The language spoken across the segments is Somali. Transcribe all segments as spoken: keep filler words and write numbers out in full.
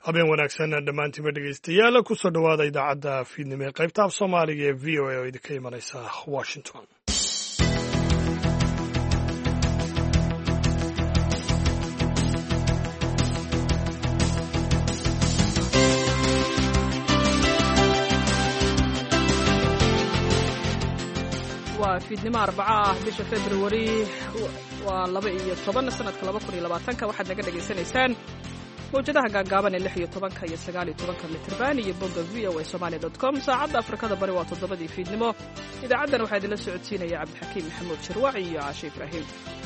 habeen wanaagsan dhammaantiinba dhegaystayaal kusoo dhowaada idaacadda fiidnimo ee qaybta af soomaaliga ee v o a oo idinka imanaysa washington. waa fiidnimo arbaca ah bisha februari waa laba iyo toban sanadka laba kun iyo labaatanka waxaad naga dhegaysanaysaan mawjadaha gaagaaban ee lix iyo tobanka iyo sagaal iyo tobanka mitirban iyo bogga v o a somalia dot com saacadda afrikada bari waa toddobadii fiidnimo idaacaddan waxaa idinla socodsiinaya cabdixakiim maxamuud jirwac iyo caashe ibraahim.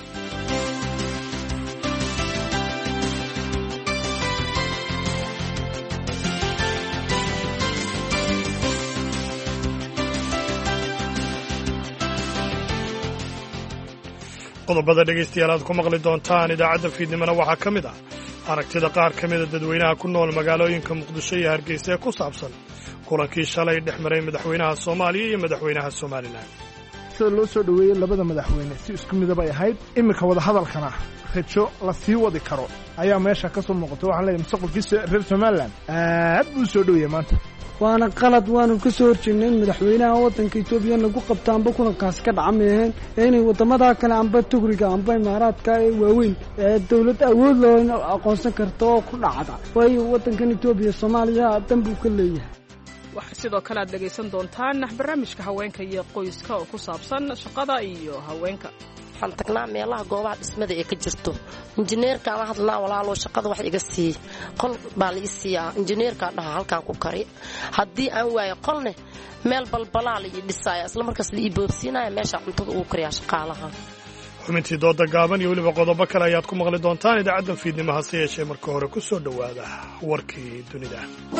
qodobada dhegaystayaal aad ku maqli doontaan idaacadda fiidnimona waxaa ka mid ah aragtida qaar ka mida dadweynaha ku nool magaalooyinka muqdisho iyo hargeysa ee ku saabsan kulankii shalay dhex maray madaxweynaha soomaaliya iyo madaxweynaha somalilan. sida loo soo dhoweeyey labada madaxweyne si isku midabay ahayd iminka wadahadalkana rajo la sii wadi karo ayaa meesha ka soo muuqata. waxaan leeyahay mustaqbalkiisa reer somalilan aad buu soo dhoweeyey maanta waana qalad waanu ka soo horjeednay in madaxweynaha waddanka etoobiya nagu qabta amba kulankaasi ka dhaca meeheen ee inay waddamadaa kale amba tugriga amba imaaraadka ee waaweyn ee dawlad awood loo aqoonsan karta oo ku dhacda waayo waddankan etoobiya soomaaliya dan buu ka leeyahay. waxaa sidoo kale aad dhegaysan doontaan barnaamijka haweenka iyo qoyska oo ku saabsan shaqada iyo haweenka. waxaan tagnaa meelaha goobaha dhismada ee ka jirto injineerka ama hadlnaa walaalo shaqada wax iga sii qol baa la ii siiyaa injineerka dhaha halkaan ku kari haddii aan waayo qolne meel balbalaa la ii dhisaaya isla markaas la ii boobsiinaya meesha cuntada ugu kariyaa shaqaalaha. xubintii dooda gaaban iyo weliba qodobo kale ayaad ku maqli doontaan idaacaddan fiidnimo hase yeeshee marka hore ku soo dhowaada warkii dunida.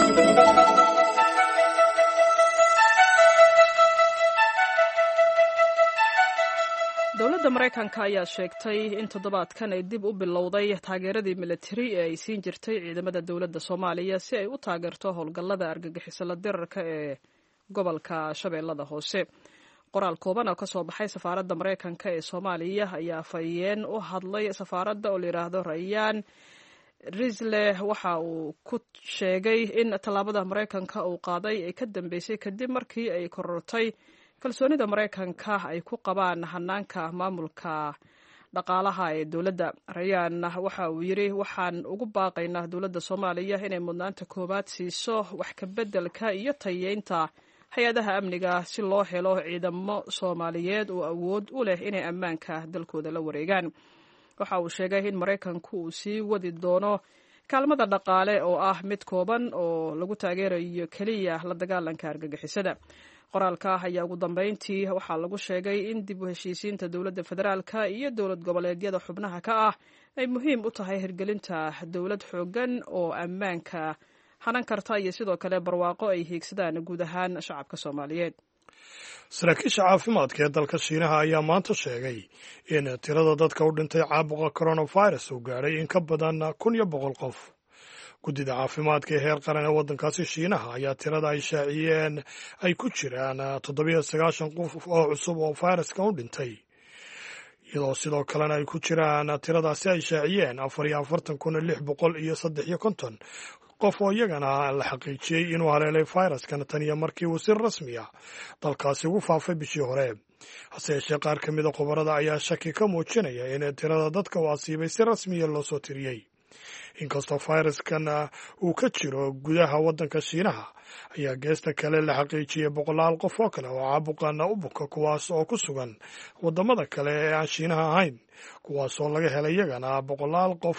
dowladda maraykanka ayaa sheegtay in toddobaadkan ay dib u bilowday taageeradii militari ee ay siin jirtay ciidamada dowladda soomaaliya si ay u taageerto howlgallada argagixisala dirarka ee gobolka shabeellada hoose. qoraal kooban oo ka soo baxay safaaradda maraykanka ee soomaaliya ayaa afhayeen u hadlay safaaradda oo layidhaahdo rayaan risle waxa uu ku sheegay in tallaabada maraykanka uu qaaday ay ka dambeysay kadib markii ay korortay kalsoonida maraykanka ay ku qabaan hanaanka maamulka dhaqaalaha ee dowladda. rayaan waxa uu yidhi waxaan ugu baaqaynaa dowladda soomaaliya inay mudnaanta koowaad siiso wax ka beddelka iyo tayeynta hay-adaha amniga si loo helo ciidamo soomaaliyeed oo awood u leh inay ammaanka dalkooda la wareegaan. waxa uu sheegay in maraykanku uu sii wadi doono kaalmada dhaqaale oo ah mid kooban oo lagu taageerayo keliya la dagaalanka argagixisada. qoraalka ayaa ugu dambeyntii waxaa lagu sheegay in dib u heshiisiinta dowladda federaalka iyo dowlad goboleedyada xubnaha ka ah ay muhiim u tahay hirgelinta dowlad xooggan oo ammaanka hanan karta iyo sidoo kale barwaaqo ay hiigsadaan guud ahaan shacabka soomaaliyeed. saraakiisha caafimaadka ee dalka shiinaha ayaa maanta sheegay in tirada dadka u dhintay caabuqa coronavirus uu gaadhay in ka badan kun iyo boqol qof. guddida caafimaadka ee heer qaran ee waddankaasi shiinaha ayaa tirada ay shaaciyeen ay ku jiraan toddobiyo sagaashan qof oo cusub oo fayraska u dhintay iyadoo sidoo kalena ay ku jiraan tiradaasi ay shaaciyeen afar iyo afartan kun lix boqol iyo saddex iyo konton qof oo iyagana la xaqiijiyey inuu haleelay fayraskan tan iyo markii uu si rasmi ah dalkaasi ugu faafay bishii hore. hase yeeshee qaar ka mida khubarada ayaa shaki ka muujinaya in tirada dadka u asiibay si rasmiya loo soo tiriyey. inkastoo fayraskan uu ka jiro gudaha waddanka shiinaha ayaa geesta kale la xaqiijiyey boqolaal qof oo kale oo caabuqan u buka kuwaas oo ku sugan waddamada kale ee aan shiinaha ahayn kuwaas oo laga helay iyagana boqolaal qof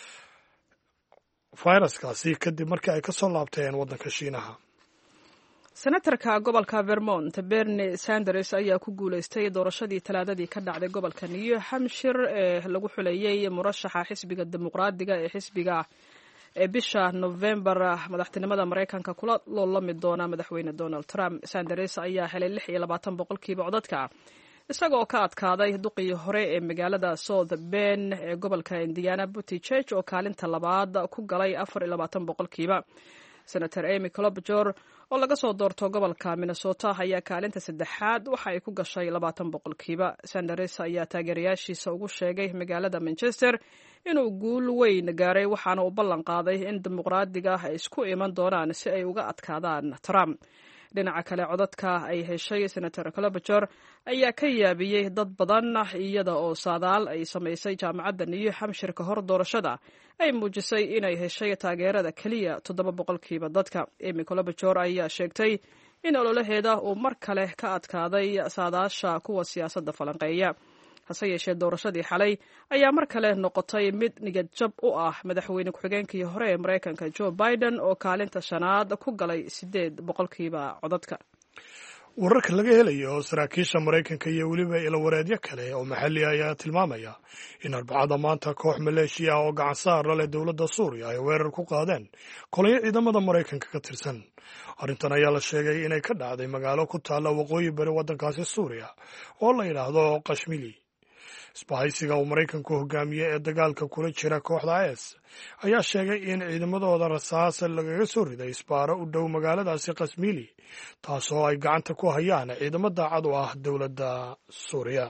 fayraskaasi kadib markii ay ka soo laabteen waddanka shiinaha. senatarka gobolka vermont bernie sanders ayaa ku guulaystay doorashadii talaadadii ka dhacday gobolka new hampshire ee lagu xuleeyey murashaxa xisbiga dimuqraadiga ee xisbiga ee bisha novembar madaxtinimada maraykanka kula loolami doona madaxweyne donald trump. sanders ayaa helay lix iyo labaatan boqolkiiba codadka isagoo ka adkaaday duqii hore ee magaalada south bend ee gobolka indiana buttigieg oo kaalinta labaad ku galay afar iyo labaatan boqolkiiba. senator amy klobuchar oo laga soo doorto gobolka minnesota ayaa kaalinta saddexaad waxa ay ku gashay labaatan boqolkiiba. sanders ayaa taageerayaashiisa ugu sheegay magaalada manchester inuu guul weyn gaaray, waxaana uu ballan qaaday in dimuqraadiga ay isku iman doonaan si ay uga adkaadaan Trump. dhinaca kale, codadka ay heshay senator klobuchar ayaa ka yaabiyey dad badan, iyada oo saadaal ay samaysay jaamacadda new hampshire ka hor doorashada ay muujisay inay heshay taageerada keliya toddoba boqolkiiba dadka. amy klobuchar ayaa sheegtay in ololaheeda uu mar kale ka adkaaday saadaasha kuwa siyaasadda falanqeeya. hase yeeshee doorashadii xalay ayaa mar kale noqotay mid niyad jab u ah madaxweyne ku-xigeenkii hore ee maraykanka joe biden oo kaalinta shanaad ku galay siddeed boqolkiiba codadka. wararka laga helayo saraakiisha maraykanka iyo weliba ilawareedyo kale oo maxalli ayaa tilmaamaya in arbacada maanta koox maleeshiya oo gacan saar la leh dowladda suuriya ay weerar ku qaadeen kolonyo ciidamada maraykanka ka tirsan. arrintan ayaa la sheegay inay ka dhacday magaalo ku taalla waqooyi bari waddankaasi suuriya oo la yidhaahdo kashmili. isbahaysiga uu maraykanku hogaamiye ee dagaalka kula jira kooxda is ayaa sheegay in ciidamadooda rasaas lagaga soo riday isbaaro u dhow magaaladaasi kasmili, taasoo ay gacanta ku hayaan ciidamo daacad u ah dowladda suuriya.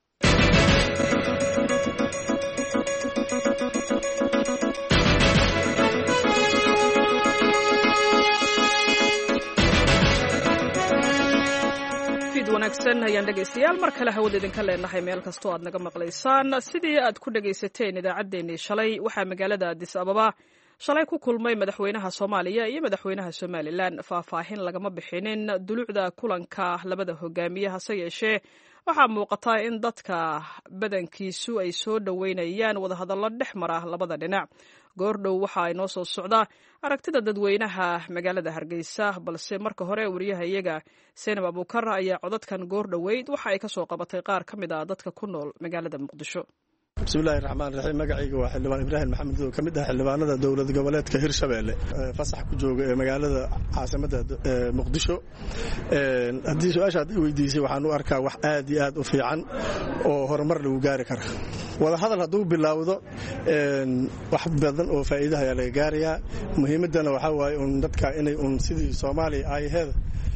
wanaagsan ayaan dhegaystayaal mar kale hawada idinka leenahay meel kastoo aad naga maqlaysaan. sidii aad ku dhegaysateen idaacaddeenii shalay, waxaa magaalada addis ababa shalay ku kulmay madaxweynaha soomaaliya iyo madaxweynaha somalilan. faahfaahin lagama bixinin dulucda kulanka labada hogaamiye, hase yeeshee waxaa muuqata in dadka badankiisu ay soo dhoweynayaan wadahadallo dhex mara labada dhinac. goordhow waxa ay noo soo socdaa aragtida dadweynaha magaalada hargeysa, balse marka hore wariyaha iyaga seenab abuukar ayaa codadkan goordhoweyd waxa ay ka soo qabatay qaar ka mid ah dadka ku nool magaalada muqdisho. bismillahi raxmaan raxiim. magacayga waa xildhibaan ibraahim maxamed oo ka mid ah xildhibaanada dowlad goboleedka hirshabeelle fasax ku jooga ee magaalada caasimadda muqdisho. haddii su-aashaad i weydiisay, waxaan u arkaa wax aad iyo aad u fiican oo horumar lagu gaari kara. wadahadal hadduu bilaawdo wax badan oo faa'iidaha ayaa laga gaarayaa. muhiimaddana waxaa waaye un dadka inay un sidii soomaaliya aayaheeda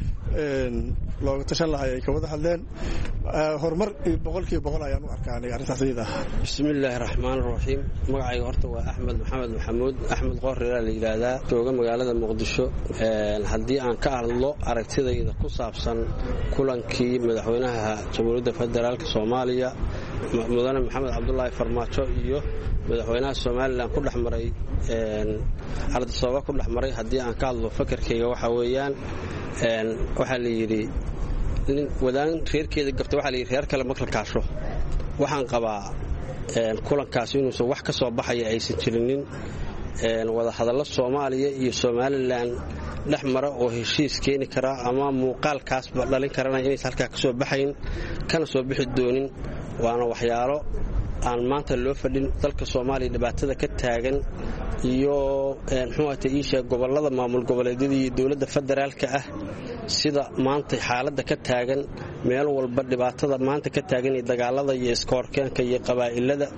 looga tashan lahay ay ka wada hadleen. horumar boqolkiiba boqol ayaan u arkaa aniga arrintaas iyada ah. bismillaahi raxmaan raxiim. magacayga horta waa axmed maxamed maxamuud axmed qoorreeraa la yidhaahdaa, jooga magaalada muqdisho. haddii aan ka hadlo aragtidayda ku saabsan kulankii madaxweynaha jamhuuriyadda federaalk soomaaliya mudane maxamed cabdulaahi farmaajo iyo madaxweynaha somalilan ku dhex maray ardasooba ku dhex maray, haddii aan ka hadlo fakarkayga waxaa weeyaan waxaa la yidhi wadaan reerkeeda gabta waxaa la yidhi reer kale makla kaasho. waxaan qabaa kulankaas inuusan wax ka soo baxaya aysan jirinin. wadahadallo soomaaliya iyo somalilan dhex mara oo heshiis keeni karaa ama muuqaalkaasba dhalin karana inaysan halkaa ka soo baxayn kana soo bixi doonin. waana waxyaalo aan maanta loo fadhin dalka soomaaliya dhibaatada ka taagan iyo muxuu ahata iisha gobollada maamul goboleedyada iyo dowladda federaalka ah, sida maanta xaaladda ka taagan meel walba dhibaatada maanta ka taagan iyo dagaalada iyo iskoorkeenka iyo qabaa'ilada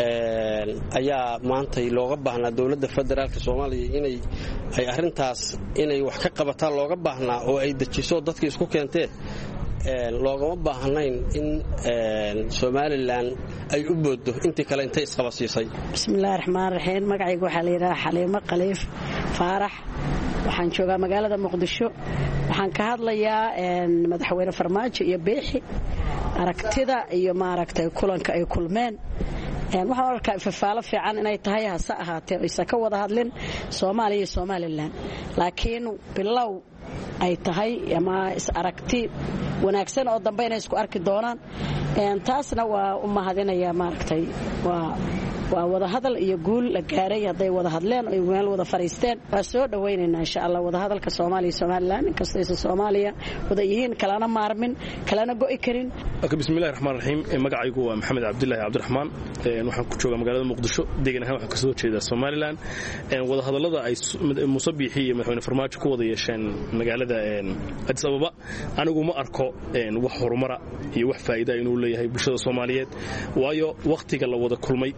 ayaa maanta looga baahnaa dowladda federaalka soomaaliya inay ay arrintaas inay wax ka qabataan looga baahnaa oo ay dejiso dadka isku keenteen. loogama baahnayn in somalilan ay u booddo intii kale intay isqabasiisay. bismillahi raxmaan raxiim. magacayga waxaa la yidhaha xaliimo khaliif faarax, waxaan joogaa magaalada muqdisho. waxaan ka hadlayaa madaxweyne farmaajo iyo beexi aragtida iyo maaragtay kulanka ay kulmeen. waxaan arkaa ifafaalo fiican inay tahay, hase ahaatee aysan ka wada hadlin soomaaliya iyo somalilan, laakiin bilow ay tahay ama is aragti wanaagsan oo dambe inay isku arki doonaan. taasna waa u mahadinayaa maaragtay waa waa wada hadal iyo guul la gaaray hadday wada hadleen oo meel wada fariisteen. waa soo dhawaynaynaa insha Allah wada hadalka Soomaaliya Somaliland, inkastoo Soomaaliya wada yihiin kalana maarmin kalana go'i karin. bismillaahir rahmaanir rahiim. magacaygu waa Maxamed Cabdullaahi Cabdiraxmaan, waxaan ku joogaa magaalada Muqdisho, deegaan ahaan waxaan ka soo jeedaa Somaliland. wada hadallada ay Musabiixi iyo madaxweyne Farmaajo ku wada yeesheen magaalada Addis Ababa, anigu ma arko wax horumar iyo wax faa'iido inuu leeyahay bulshada Soomaaliyeed, waayo waqtiga la wada kulmay iyo meesha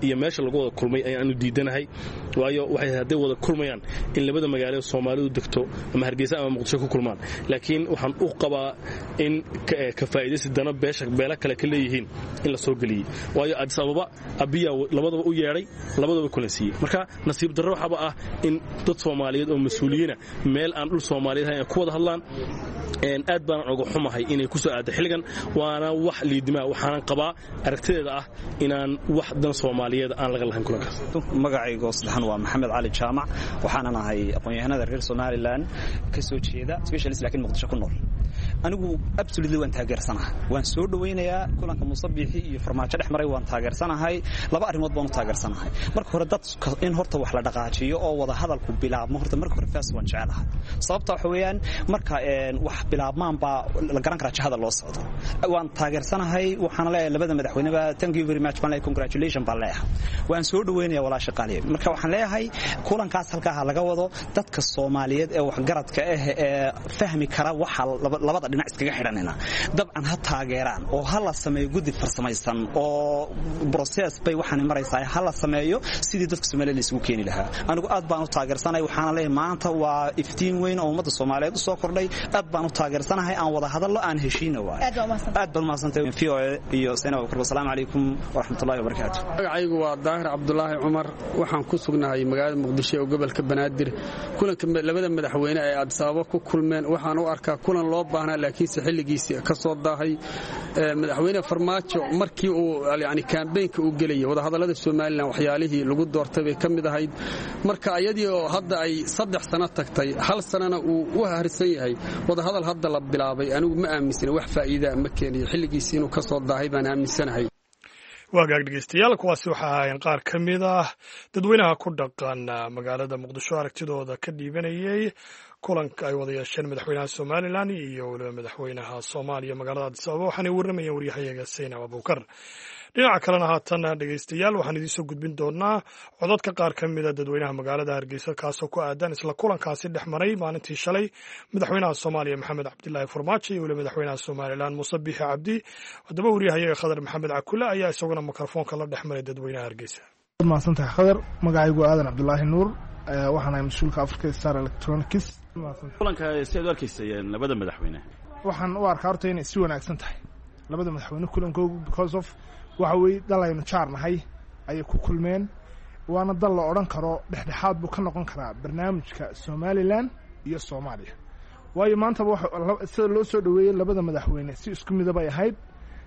lagu wada kulmay ayaanu diidanahay waayo waxay hadday wada kulmayaan in labada magaalo Soomaalidu degto ama Hargeysa ama Muqdisho ku kulmaan laakiin waxaan u qabaa in ka faa'iideysi dana beesha beela kale ka leeyihiin in la soo galiyo waayo Addis Ababa abiya labadaba u yeeray labadaba kula siiyay marka nasiib darro waxba ah in dad Soomaaliyeed oo mas'uuliyiina meel aan dhul Soomaaliyeed ay ku wada hadlaan een aad baan uga xumahay inay ku soo aado xilligan waana wax liidima waxaan qabaa aragtideeda ah inaan wax dan Soomaaliyeed aan laga lahayn kulankaas magacaygu saxan waa Maxamed Cali Jaamac waxaan ahay aqoon-yahanada reer Somaliland ka soo jeeda specialist laakiin Muqdisho ku nool anigu absolutely waan taageersanahay waan soo dhaweynayaa kulanka Musabbixi iyo Farmaajo dhexmaray waan taageersanahay laba arrimood baan taageersanahay marka hore dad in horta wax la dhaqaajiyo oo wada hadalku bilaabmo horta marka hore faas waan jecelahay sababta waxa weeyaan marka een wax bilaabmaan baa la garan karaa jahada loo socdo waan taageersanahay waxaan leeyahay labada madaxweyneba thank you very much baan leeyahay congratulations baan leeyahay waan soo dhaweynayaa walaasha qaaliye marka waxaan leeyahay kulankaas halkaa laga wado dadka Soomaaliyeed ee wax garadka ah ee fahmi kara waxa labada dhinac iskaga xidhanayna dabcan ha taageeraan oo hala sameeyo gudi farsamaysan oo process bay waxaan maraysaa hala sameeyo sidii dadka Soomaaliyeed isugu keeni lahaa anigu aad baan u taageersanahay waxaan leeyahay maanta waa iftiin weyn oo ummadda Soomaaliyeed soo kordhay aad baan u taageersanahay aan wada hadallo aan heshiino waa aad baan maasantahay V O A iyo Seenaa Assalamu alaykum wa rahmatullahi wa barakatuh magacaygu waa Daahir Cabdullaahi Umar waxaan ku sugnahay magaalada Muqdisho oo gobolka Banaadir kulanka labada madaxweyne ee Addis Ababa ku kulmeen waxaan u arkaa kulan loo baahnaa laakiin xilligiisa ka soo daahay madaxweyne Farmaajo markii uu yaani campaign-ka uu galay wada hadallada Soomaaliland waxyaalihii lagu doortay bay kamid ahayd marka ayadii oo hadda ay saddex sano tagtay hal sanana uu u harsan yahay wada hadal hadda la bilaabay anigu ma aaminsana wax faa'iido ma keenay xilligiisa inuu ka soo daahay baan aaminsanahay waagaag dhegeystayaal kuwaasi waxa ahaayeen qaar ka mid ah dadweynaha ku dhaqan magaalada Muqdisho aragtidooda ka dhiibanayay kulanka ay wada yeesheen madaxweynaha Somaliland iyo waliba madaxweynaha Soomaaliya magaalada Addis Ababa waxaana warramayeen waryahayaga Seenaa Abuukar dhinaca kalena haatan dhegeystayaal waxaan idin soo gudbin doonaa codadka qaar ka mid ah dadweynaha magaalada Hargeysa kaasoo ku aadan isla kulankaasi dhexmaray maalintii shalay madaxweynaha Soomaaliya Maxamed Cabdullaahi Farmaajo iyo waliba madaxweynaha Somaliland Musabbixi Cabdi hadaba waryahayaga Khadar Maxamed Cakule ayaa isaguna mikrofoonka la dhexmaray dadweynaha Hargeysa maasantahay Khadar magacaygu Aadan Cabdullaahi Nuur waxaan ahay mas'uulka Africa Star Electronics kulanka sidoo arkaysayeen labada madaxweyne waxaan u arkaa horta inay si wanaagsan tahay labada madaxweyne kulankooda because of waxa weey dalaynu jaarnahay ay ku kulmeen waana dal la oran karo dhexdhexaad buu ka noqon karaa barnaamijka Somaliland iyo Soomaaliya waayo maanta waxa sida loo soo dhaweeyay labada madaxweyne si isku mid ah ay ahayd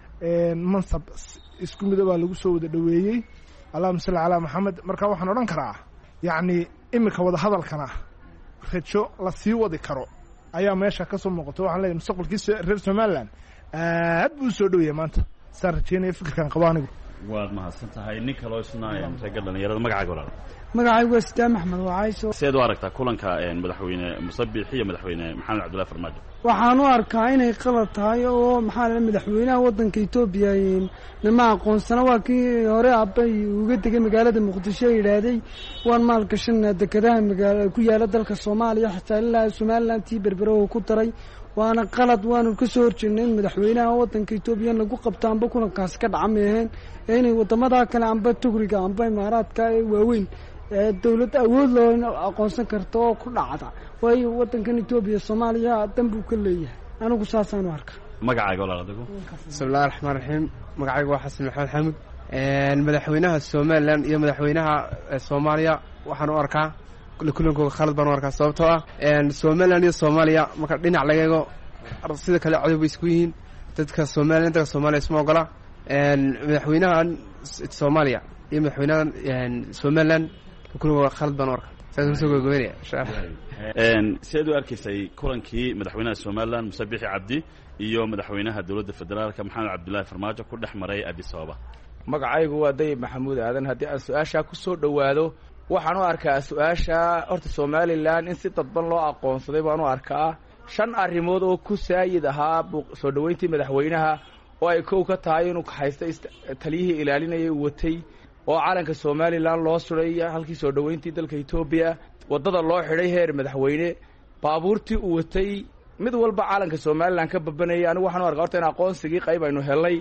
een mansab isku mid ah lagu soo wada dhaweeyay Allahumma salli ala Muhammad marka waxaan oran karaa yaani imika wada hadalkana rajo la sii wadi karo ayaa meesha ka soo muuqato waxaan leeyahay mustaqbalkiisa reer Somaliland aad buu soo dhaweeyay maanta sarjeenay fikirkan qabaanigu waad mahadsantahay ninka loo isnaayay ragga dhalinyarada magacaaga walaal magacaygu waa Sidaam Axmed Wacayso seed u aragtaa kulanka madaxweyne Musabbixi iyo madaxweyne Maxamed Cabdullaahi Farmaajo waxaan u arkaa inay qalad tahay oo maxaa la madaxweynaha wadanka Itoobiya nima aqoonsana waa kii hore abay uga degay magaalada Muqdisho yiraaday waan maal gashanaa dekedaha magaalada ku yaala dalka Soomaaliya xitaa ilaa Somaliland tii berbero ku taray waana qalad waanu ka soo horjeednay madaxweynaha wadanka Itoobiya lagu qabtaanba kulankaas ka dhacmeen inay wadamada kale amba Tugriga amba Imaaraadka ay waaweyn ee dawladda awood loo aqoonsan karto oo ku dhacda way wadanka Itoobiya Soomaaliya danbu ka leeyahay anigu saasaan u arkaa magacaaga walaal adigu bismillaahir rahmaanir rahiim magacaygu waa Xasan Maxamed Xamuud een madaxweynaha Somaliland iyo madaxweynaha Soomaaliya waxaan u arkaa kulankooda khalad baan u arkaa sababtoo ah een Somaliland iyo Soomaaliya marka dhinac laga eego sida kale codub isku yihiin dadka Somaliland dadka Soomaaliya isma ogola een madaxweynaha Soomaaliya iyo madaxweynaha een Somaliland kulankooda khalad baan u arkaa saas soo gogoynaya insha Allah een sidoo arkaysay kulankii madaxweynaha Somaliland Musabbixi Cabdi iyo madaxweynaha dawladda federaalka Maxamed Cabdullaahi Farmaajo ku dhexmaray Addis Ababa magacaygu waa Dayib Maxamuud Aadan haddii aan su'aasha ku soo dhawaado waxaan u arkaa su'aasha horta Somaliland in si dadban loo aqoonsaday baan u arkaa shan arrimood oo ku saayid ahaa soo dhaweyntii madaxweynaha oo ay koow ka tahay inuu ka haystay taliyihii ilaalinayay watay oo calanka Somaliland loo suray halkii soo dhaweyntii dalka Itoobiya wadada loo xidhay heer madaxweyne baabuurtii uu watay mid walba calanka Somaliland ka babanayay anigu waxaan u arkaa horta in aqoonsigii qayb aynu helay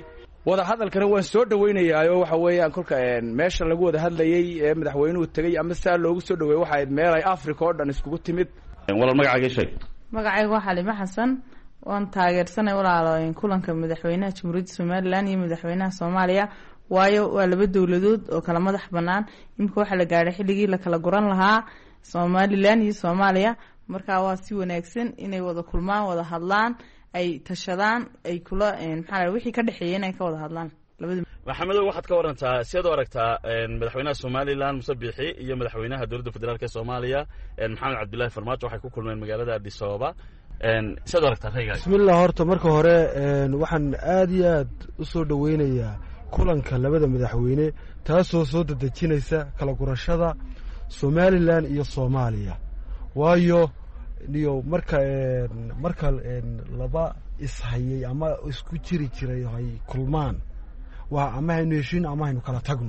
wada hadalkana waan soo dhaweynayaayo waxa weeyaan kolka meesha lagu wada hadlayay ee madaxweynuhu tagay ama saa loogu soo dhaweeyay waxa ay meel ay Afrika oo dhan iskugu timid walaal magacaaga sheeg magacaygu waa Xalimo Xasan waan taageersanay walaalooyin kulanka madaxweynaha Jamhuuriyadda Soomaaliland iyo madaxweynaha Soomaaliya waayo waa laba dawladood oo kala madax banaan imka waxa la gaaray xilligii la kala guran lahaa Soomaaliland iyo Soomaaliya marka waa si wanaagsan inay wada kulmaan wada hadlaan ay tashadaan ay kula maxaa wixii ka dhaxeeyay inay ka wada hadlaan labada maxamed waxaad ka warantaa sidoo aragtaa madaxweynaha Soomaaliland Muuse Biixi iyo madaxweynaha dawladda federaalka Soomaaliya Maxamed Cabdullaahi Farmaajo waxay ku kulmeen magaalada Addis Ababa een sidoo aragtaa raygaas bismillaah horta marka hore waxaan aad iyo aad u soo dhaweynayaa kulanka labada madaxweyne taasoo soo dadajinaysa kala gurashada Soomaaliland iyo Soomaaliya waayo niyo marka marka laba ishayay ama isku jiri jiray hay kulmaan waa ama aynu heshiin ama aynu kala tagno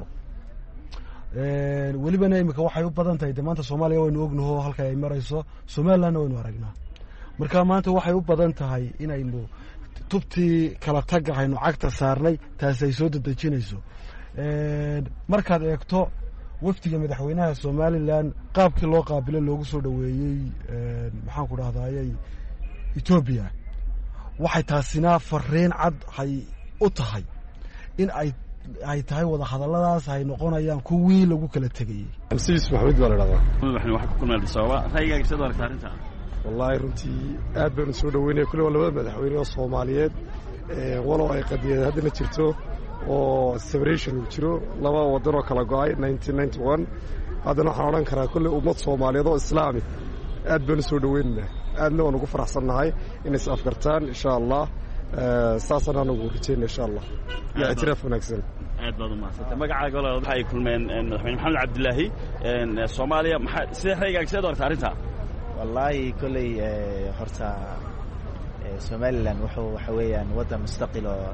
ee waliba imika waxay u badan tahay maanta Soomaaliya waynu ognaho halka ay marayso Soomaaliland waynu aragnaa marka maanta waxay u badan tahay inaynu tubtii kala tag aynu cagta saarnay taas ay soo dadajinayso ee markaad eegto wafdiga madaxweynaha Soomaaliland qaabkii loo qaabilo loogu soo dhaweeyay ee maxaan ku raahdaayay Ethiopia waxay taasina fariin cad hay u tahay in ay ay tahay wada hadalladaas ay noqonayaan kuwii lagu kala tagay Masiis Maxamed wala dhada madaxweyne waxa ku kulmay Soomaaliya raygaga sidoo aragtaa arinta wallahi runtii aad baan soo dhaweynay kulli labada madaxweyne oo Soomaaliyeed ee walaal ay qadiyad hadda jirto oo separation jiro laba wadan oo kala go'ay nineteen ninety-one hadana waxaan oran karaa kulli ummad Soomaaliyeed oo Islaami aad baan soo dhaweynaa aadna waan ugu faraxsanahay in is afkartaan insha Allah saasana nagu rajeen insha Allah ya itiraaf wanaagsan aad baad u mahadsantahay magacaaga walaal waxay kulmeen madaxweyne Maxamed Cabdullaahi ee Soomaaliya maxaa sida raygaga sidoo aragtaa arinta wallahi kulli horta Soomaaliland wuxuu waxa weeyaan wadan mustaqil oo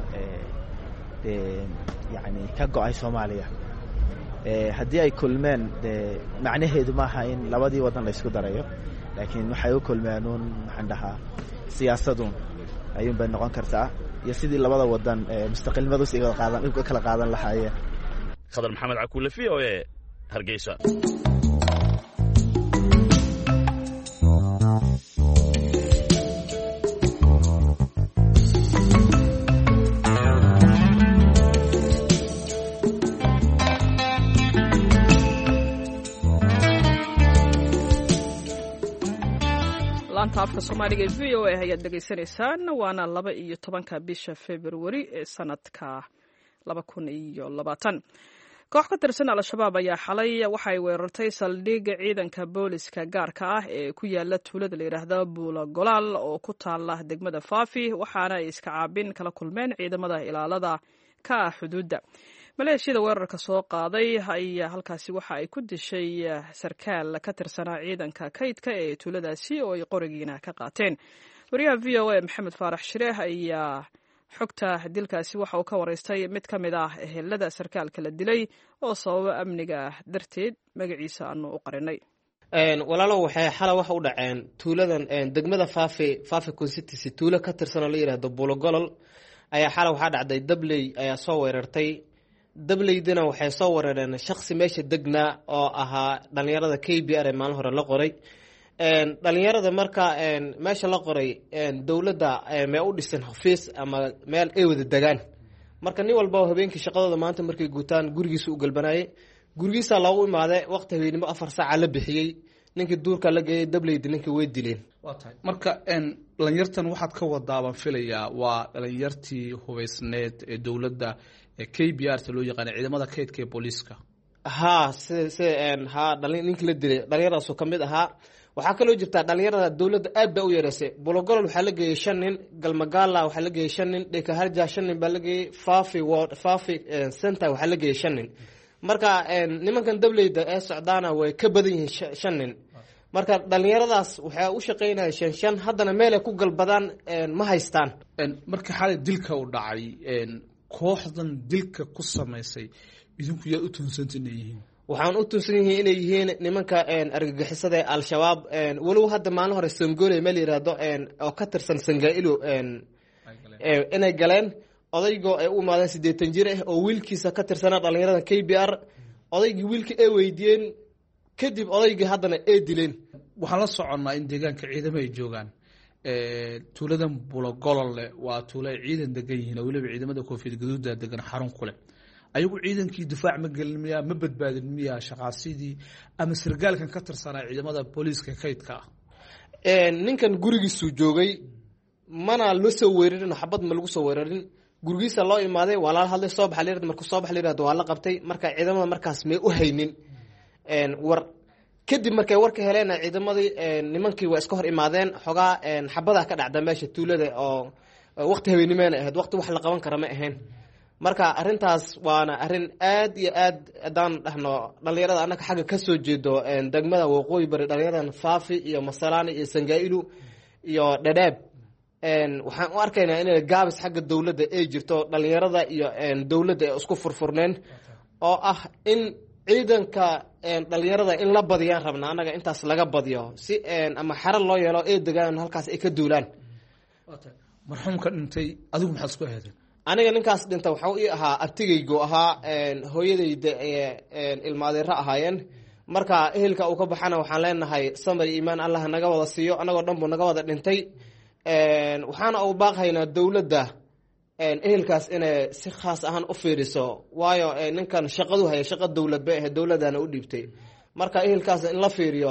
ee yani ka go'ay Soomaaliya ee hadii ay kulmeen macnaheedu ma aha in labadii wadan la isku darayo laakiin waxay u kulmeen un maxaan dhahaa siyaasadun ayuu baan noqon kartaa iyo sidii labada wadan mustaqilnimadu si iga qaadan iga kala qaadan lahaayeen Khadar Maxamed Cakuule V O A Hargeysa afka Soomaaliga V O A ayaad dhageysanaysaan waana laba iyo tobanka bisha February ee sanadka laba kun iyo labaatan koox ka tirsan al-shabaab ayaa xalay waxay weerartay saldhigga ciidanka booliska gaarka ah ee ku yaala tuulada la yiraahdo Buula Golaal oo ku taala degmada Faafi waxaana ay iska caabin kala kulmeen ciidamada ilaalada ka xuduudda maleeshiyada weerarka soo qaaday ayaa halkaasi waxa ay ku dishay sarkaal ka tirsanaa ciidanka kaydka ee tuuladaasi oo ay qorigiina ka qaateen wariyaha V O A Maxamed Faarax Shireeh ayaa xogta dilkaasi waxa uu ka wareystay mid ka mid ah ehelada sarkaalka la dilay oo sababa amniga darteed magaciisa aanu u qarinay walaalo waxay xala wax u dhaceen tuuladan degmada Faafi Faafi Constituency tuulo ka tirsan oo la yiraahdo Buula Golaal ayaa xala waxa dhacday dabley ayaa soo weerartay dableydina waxay soo weerareen shakhsi meesha degnaa oo ahaa dhalinyarada K B R ee maalin hore la qoray een dhalinyarada marka een meesha la qoray een dawladda ma u dhisan xafiis ama meel ay wada degaan marka nin walba habeenkii shaqadooda maanta markay guutaan gurigiisa u galbanayay gurigiisa lagu imaaday waqti habeenimo afar saac la bixiyay ninkii duurka la geeyay dableydi ninkii way dileen waa tahay marka een dhalinyartan waxaad ka wadaaban filayaa waa dhalinyartii hubaysneed ee dawladda K B R loo yaqaan ciidamada kaydka ee booliska ha si si een ha dhalin ninka la dilay dhalinyaradaas oo kamid aha waxa kale oo jirta dhalinyarada dawladda aad bay u yareysay Buula Golaal waxa la geeyay shan nin Galmagaala waxa la geeyay shan nin Dheka Harja shan nin baa la geeyay Faafi Ward Faafi Center waxa la geeyay shan nin marka een nimankan dableyda ee socdaana way ka badan yihiin shan nin marka dhalinyaradaas waxa u shaqeynayaan shan shan haddana meel ay ku galbadaan ma haystaan marka xalay dilka u dhacay een kooxdan dilka ku sameysay idinku yaa u tunsantihiin waxaan u tunsan yihiin inay yihiin nimanka een argagixisada ee al-shabaab een walow hadda maalin hore Sangole meel yiraahdo een oo ka tirsan Sangailo een inay galeen odaygoo ay u imaadeen siddeetan jir ah oo wiilkiisa ka tirsanaa dhallinyarada k b r odaygii wiilkii ay weydiiyeen kadib odaygii haddana ay dileen. waxaan la soconnaa in deegaanka ciidamo ay joogaan tuuladan bulogolole waa tuulo ay ciidan degan yihiin oo weliba ciidamada koofiyad gaduuda degan xarun kule ayagu ciidankii difaac ma gelin miyaa ma badbaadin miyaa shaqaasidii ama sargaalkan ka tirsanaa ciidamada booliiska kaydka ah ninkan gurigiisuu joogay mana la soo weerarin xabad ma lagu soo weerarin gurigiisa loo imaaday waa lala hadlay soo baxa layirahdo markuu soo baxa layirahdo waa la qabtay marka ciidamada markaas may u haynin war kadib markay warka heleen ciidamadii nimankii waa iska hor imaadeen xogaa xabadaa ka dhacda meesha tuulada oo waqti habeenimena ahayd waqti wax la qaban kara ma ahayn marka arrintaas waana arrin aad iyo aad haddaan dhahno dhallinyarada annaga xagga ka soo jeedo degmada waqooyi bari dhallinyaradan faafi iyo masalaani iyo sangaa'ilu iyo dhadhaab waxaan u arkaynaa inay gaabis xagga dowladda ay jirto dhallinyarada iyo dowladda ay isku furfurneen oo ah in ciidanka dhallinyarada in la badiyaan rabna annaga intaas laga badiyo si ama xero loo yeelo ay degaan halkaas ay ka duulaan. marxuumka dhintay adigu maxaad isku ahaydeen? aniga ninkaas dhinta waxau ii ahaa abtigaygu ahaa hooyadayda ilmaadeero ahaayeen marka ehelka uu ka baxana waxaan leenahay samar iyo iimaan allah naga wada siiyo annagoo dhan buu naga wada dhintay waxaana uu baaqhaynaa dowladda ehelkaas inay si khaas ahaan u fiiriso waayo ninkan shaqadu haya shaqo dowlad bay ahayd dowladana u dhiibtay marka ehelkaas in la fiiriyo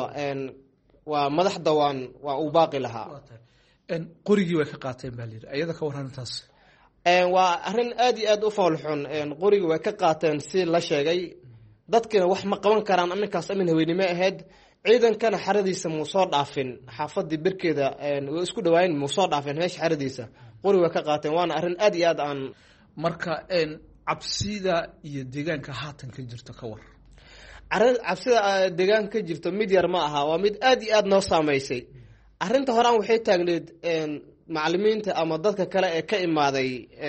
waa madaxda waan waa uu baaqi lahaa. qorigii way ka qaateen baa layidhi ayada ka warran intaas waa arrin aad iyo aad u foolxun qorigii way ka qaateen si la sheegay dadkina wax ma qaban karaan aminkaas amin haweenimo ahayd ciidankana xaradiisa muu soo dhaafin xaafadii berkeeda way isku dhawaayeen muu soo dhaafin meesha xaradiisa qori way ka qaateen waana arrin aad iyo aad aan marka cabsida iyo deegaanka haatan ka jirto ka war cabsida deegaanka ka jirto mid yar ma aha waa mid aad iyo aad noo saameysay arrinta horaan waxay taagneed macallimiinta ama dadka kale ee ka imaaday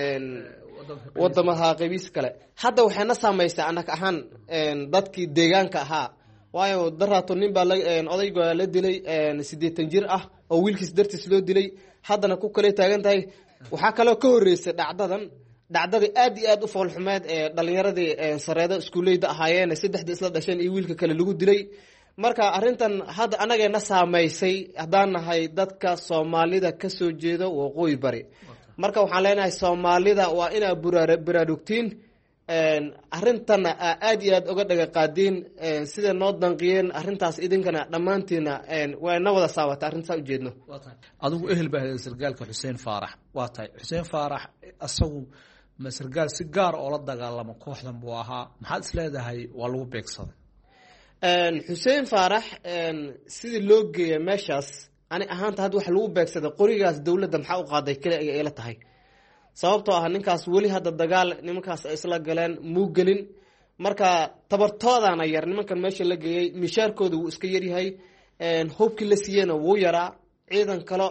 wadamaha qabiis kale hadda waxayna saameysay anag ahaan dadkii deegaanka ahaa waayo daraato nin baa odayga la dilay siddeetan jir ah oo wiilkiis dartiis loo dilay haddana ku kale taagan tahay waxaa kaloo ka horreysay dhacdadan dhacdadii aad iyo aad u foolxumeed ee dhallinyaradii sareedo iskuuleyda ahaayeen saddexda isla dhasheen iyo wiilka kale lagu dilay marka arrintan hadda annageena saameysay haddaan nahay dadka soomaalida ka soo jeedo waqooyi bari marka waxaan leenahay soomaalida waa inaa baraarugtiin arintana aad iyo aad uga dhaga qaadiin sida noo danqiyeen arrintaas idinkana dhammaantiina waa na wada saabata arrintaas ujeedno. adigu ehel baa helay sargaalka xuseen faarax waa tahay xuseen faarax asagu ma sargaal si gaar oo la dagaalamo kooxdan buu ahaa maxaad is leedahay waa lagu beegsaday? xuseen faarax sidii loo geeya meeshaas ani ahaanta hadda waxa lagu beegsaday qorigaas dowladda maxaa u qaaday keli ay ila tahay sababtoo ah ninkaas weli hadda dagaal nimankaas ay isla galeen muu gelin marka tabartoodana yar nimankan meesha la geeyey mishaarkooda wuu iska yaryahay hubkii la siiyeyna wuu yaraa ciidan kalo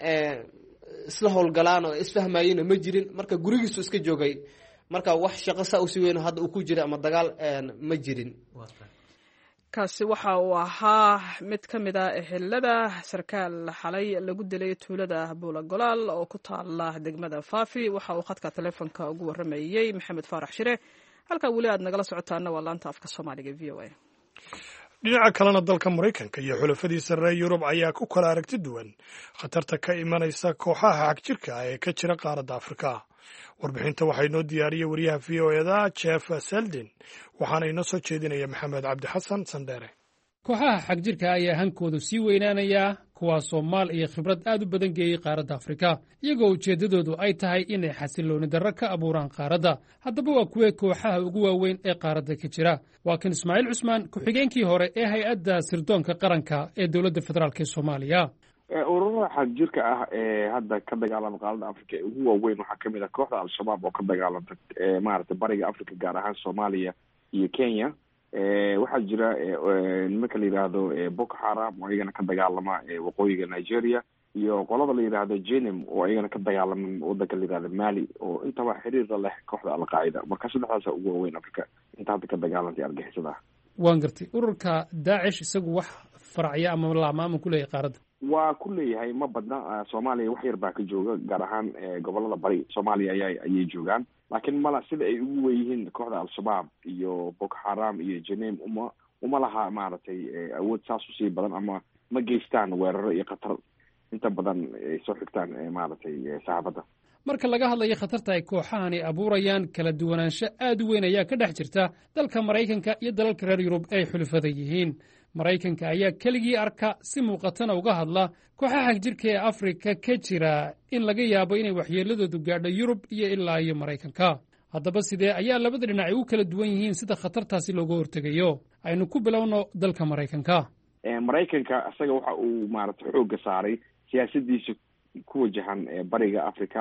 isla howlgalaan oo isfahmayena ma jirin marka gurigiisu iska joogay marka wax shaqo saa usi weyn hadda uu ku jira ama dagaal ma jirin. kaasi waxa uu ahaa mid ka mid ah ehelada sarkaal xalay lagu dilay tuulada buulagolaal oo ku taala degmada faafi waxa uu khadka taleefonka ugu waramayey maxamed faarax shire halkaa weli aad nagala socotaana waa laanta afka soomaaliga v o a. dhinaca kalena dalka maraykanka iyo xulafadiisa reer yurub ayaa ku kala aragti duwan khatarta ka imanaysa kooxaha xagjirka ah ee ka jira qaaradda afrika. warbixinta waxaa inoo diyaariyey wariyaha v o eda jeff seldin waxaana inoo soo jeedinaya maxamed cabdi xasan sandheere. kooxaha xagjirka ayaa hankoodu sii weynaanayaa kuwaasoo maal iyo khibrad aad u badan geeyey qaaradda afrika iyagoo ujeeddadoodu ay tahay inay xasillooni darro ka abuuraan qaaradda. haddaba waa kuwee kooxaha ugu waaweyn ee qaaradda ka jira? waa kan ismaaciil cusmaan ku-xigeenkii hore ee hay-adda sirdoonka qaranka ee dowladda federaalk ee soomaaliya. ururada xagjirka ah ee hadda ka dagaalama qaaradda africa ee ugu waaweyn waxaa kamid ah kooxda al-shabaab oo ka dagaalanta maaragtay bariga africa gaar ahaan soomaaliya iyo kenya. waxaa jira nimanka la yidhaahdo boko haram oo iyagana ka dagaalama waqooyiga nigeria iyo qolada la yidhaahdo jenim oo iyagana ka dagaalama wadanka la yidhahdo mali oo intaba xiriirla leh kooxda alqaacida. marka saddexdaasa ugu waaweyn africa inta hadda ka dagaalantay argixisada. waan gartay ururka daacish isagu wax faracya ama laamaama ku leeyahay qaaradda? waa ku leeyahay ma badna soomaaliya wax yar baa ka jooga gaar ahaan gobolada bari soomaaliya aya ayay joogaan laakiin mala sida ay ugu weyihiin kooxda al-shabaab iyo boko haram iyo janeem uma uma laha maaragtay awood saas usii badan ama ma geystaan weeraro iyo khatar inta badan ay soo xigtaan maaragtay saxaafadda marka laga hadlayo khatarta ay kooxahani abuurayaan kala duwanaansho aad u weyn ayaa ka dhex jirta dalka maraykanka iyo dalalka reer yurub ay xulufada yihiin maraykanka ayaa keligii arka si muuqatana uga hadla kooxaha jirka ee afrika ka jira in laga yaabo inay waxyeeladoodu gaadho yurub iyo ilaa iyo maraykanka haddaba sidee ayaa labada dhinac ay u kala duwan yihiin sida khatartaasi looga hortegayo aynu ku bilowno dalka maraykanka maraykanka isaga waxa uu maaragtay xoogga saaray siyaasadiisa ku wajahan bariga africa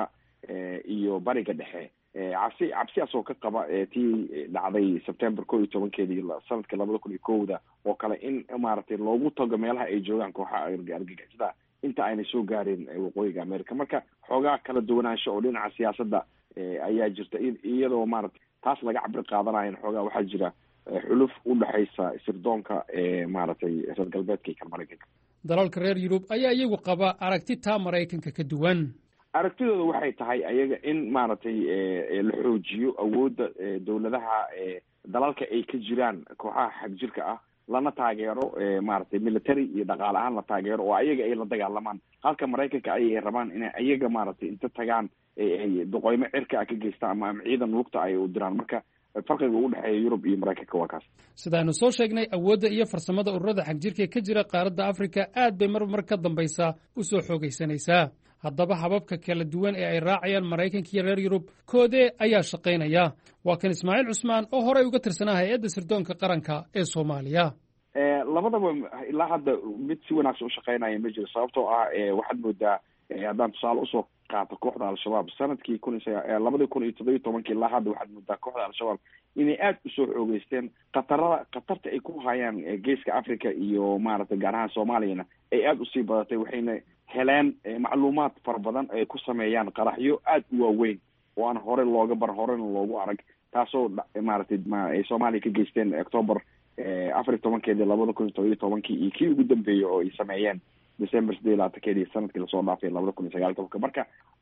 iyo bariga dhexe cabsi cabsi asoo ka qaba tii dhacday september ko iyo tobankeedii sanadka labada kun iyo kowda oo kale in maaragtay loogu tago meelaha ay joogaan kooxaha argagixisada inta aynay soo gaareen waqooyiga america marka xoogaa kala duwanaansho oo dhinaca siyaasadda ayaa jirta iyadoo maaragtay taas laga cabir qaadanayan xoogaa waxaa jira xuluf u dhexaysa sirdoonka maaragtay reer galbeedka iyo kan maraykanka dalalka reer yurub ayaa iyagu qaba aragti taa maraykanka ka duwan aragtidooda waxay tahay ayaga in maaragtay la xoojiyo awoodda dawladaha dalalka ay ka jiraan kooxaha xagjirka ah lana taageero maaragtay military iyo dhaqaale ahaan la taageero oo ayaga ay la dagaalamaan halka maraykanka ayay rabaan inay ayaga maaragtay inta tagaan ay doqoymo cirka ah ka geystaan ama ama ciidan lugta ay u diraan marka farqiga u dhexeeya yurub iyo maraykanka waa kaas sidaanu soo sheegnay awoodda iyo farsamada ururada xagjirka ka jira qaaradda afrika aad bay mar mar ka dambaysaa u soo xoogaysanaysaa haddaba hababka kala duwan ee ay raacayaan maraykanka iyo reer yurub koodee ayaa shaqaynaya waa kan ismaaciil cusmaan oo horey uga tirsanaa hay-adda sirdoonka qaranka ee soomaaliya labadaba ilaa hadda mid si wanaagsan u shaqaynaya ma jiro sababtoo ah waxaad moodaa haddaan tusaale usoo qaato kooxda al-shabaab sanadkii kun labadii kun iyo toddobiyo tobankii ilaa hadda waxaad moodaa kooxda al-shabaab inay aada usoo xoogeysteen khatarada khatarta ay ku hayaan geeska africa iyo maaragtay gaar ahaan soomaaliyana ay aada usii badatay waxayna heleen macluumaad fara badan ay ku sameeyaan qaraxyo aada u waaweyn oo aan hore looga bar horena loogu arag taasoo maaragtay ay soomaaliya ka geysteen october afar iyo tobankeedii labada kun iyo todobiyo tobankii iyo kii ugu dambeeyey oo ay sameeyeen december sideed iyo labaatankeedii sanadkii lasoo dhaafay labada kun iyo sagaal tobanka marka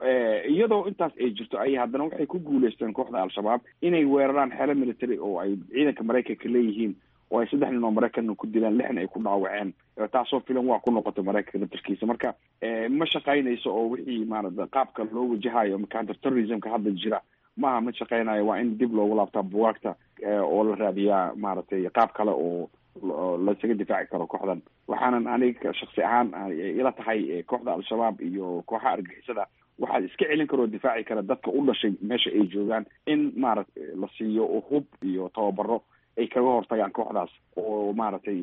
iyadoo intaas ay jirto ay haddana waxay ku guuleysteen kooxda al-shabaab inay weeraraan xero military oo ay ciidanka maraykanka leeyihiin oo ay saddex nin oo maraykanna ku dilaan lixna ay ku dhaawaceen taasoo filan waa ku noqotay maraykanka laftarkiisa marka ma shaqaynayso oo wixii maarata qaabka loo wajahayo counter terrorismka hadda jira maaha ma shaqaynayo waa in dib loogu laabtaa buwaagta oo la raadiyaa maaragtay qaab kale oo lasaga difaaci karo kooxdan waxaanan aniga shaksi ahaan ila tahay kooxda al-shabaab iyo kooxaha argixisada waxaad iska celin karoo difaaci kara dadka u dhashay meesha ay joogaan in maaragtay la siiyo hub iyo tababaro ay kaga hortagaan kooxdaas oo maaragtay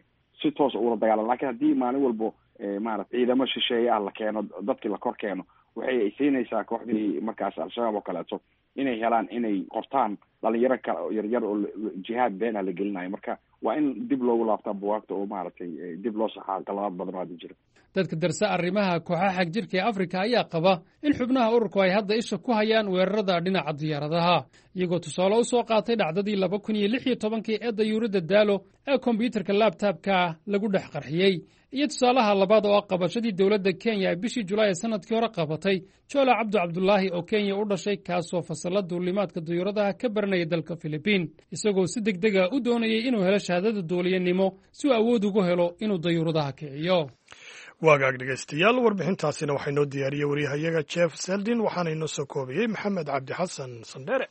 si toos ula dagaalan lakin haddii maalin walbo maarata ciidamo shisheeye ah la keeno dadkii la kor keeno waxay ay siinaysaa kooxdii markaas al-shabaab oo kaleeto inay helaan inay qortaan dhalinyaro ka yaryar oo jihaad beena la gelinayo marka waa in dib loogu laabtaa buwaagta oo maaragtay dib loo saxaa qaladaad badan oo hadda jira dadka darse arrimaha kooxaha xagjirka ee afrika ayaa qaba in xubnaha ururku ay hadda isha ku hayaan weerarada dhinaca diyaaradaha iyagoo tusaale u soo qaatay dhacdadii laba kun iyo lix iyo tobankii ee dayuuradda daalo ee kombyuutarka laabtaabka lagu dhex qarxiyey iyo tusaalaha labaad oo ah qabashadii dowladda kenya ay bishii julaay ee sanadkii hore qabatay joola cabdu cabdulaahi oo kenya u dhashay kaasoo fasalla duulimaadka dayuuradaha ka baranaya dalka filibiin isagoo si deg dega u doonayay inuu helo shahaadada duuliyanimo si uu awood ugu helo inuu dayuuradaha kiciyo waagaag dhegaystayaal warbixintaasina waxaa inoo diyaariyey waryahayaga jeff seldin waxaana inoo soo koobiyey maxamed cabdi xasan sandheere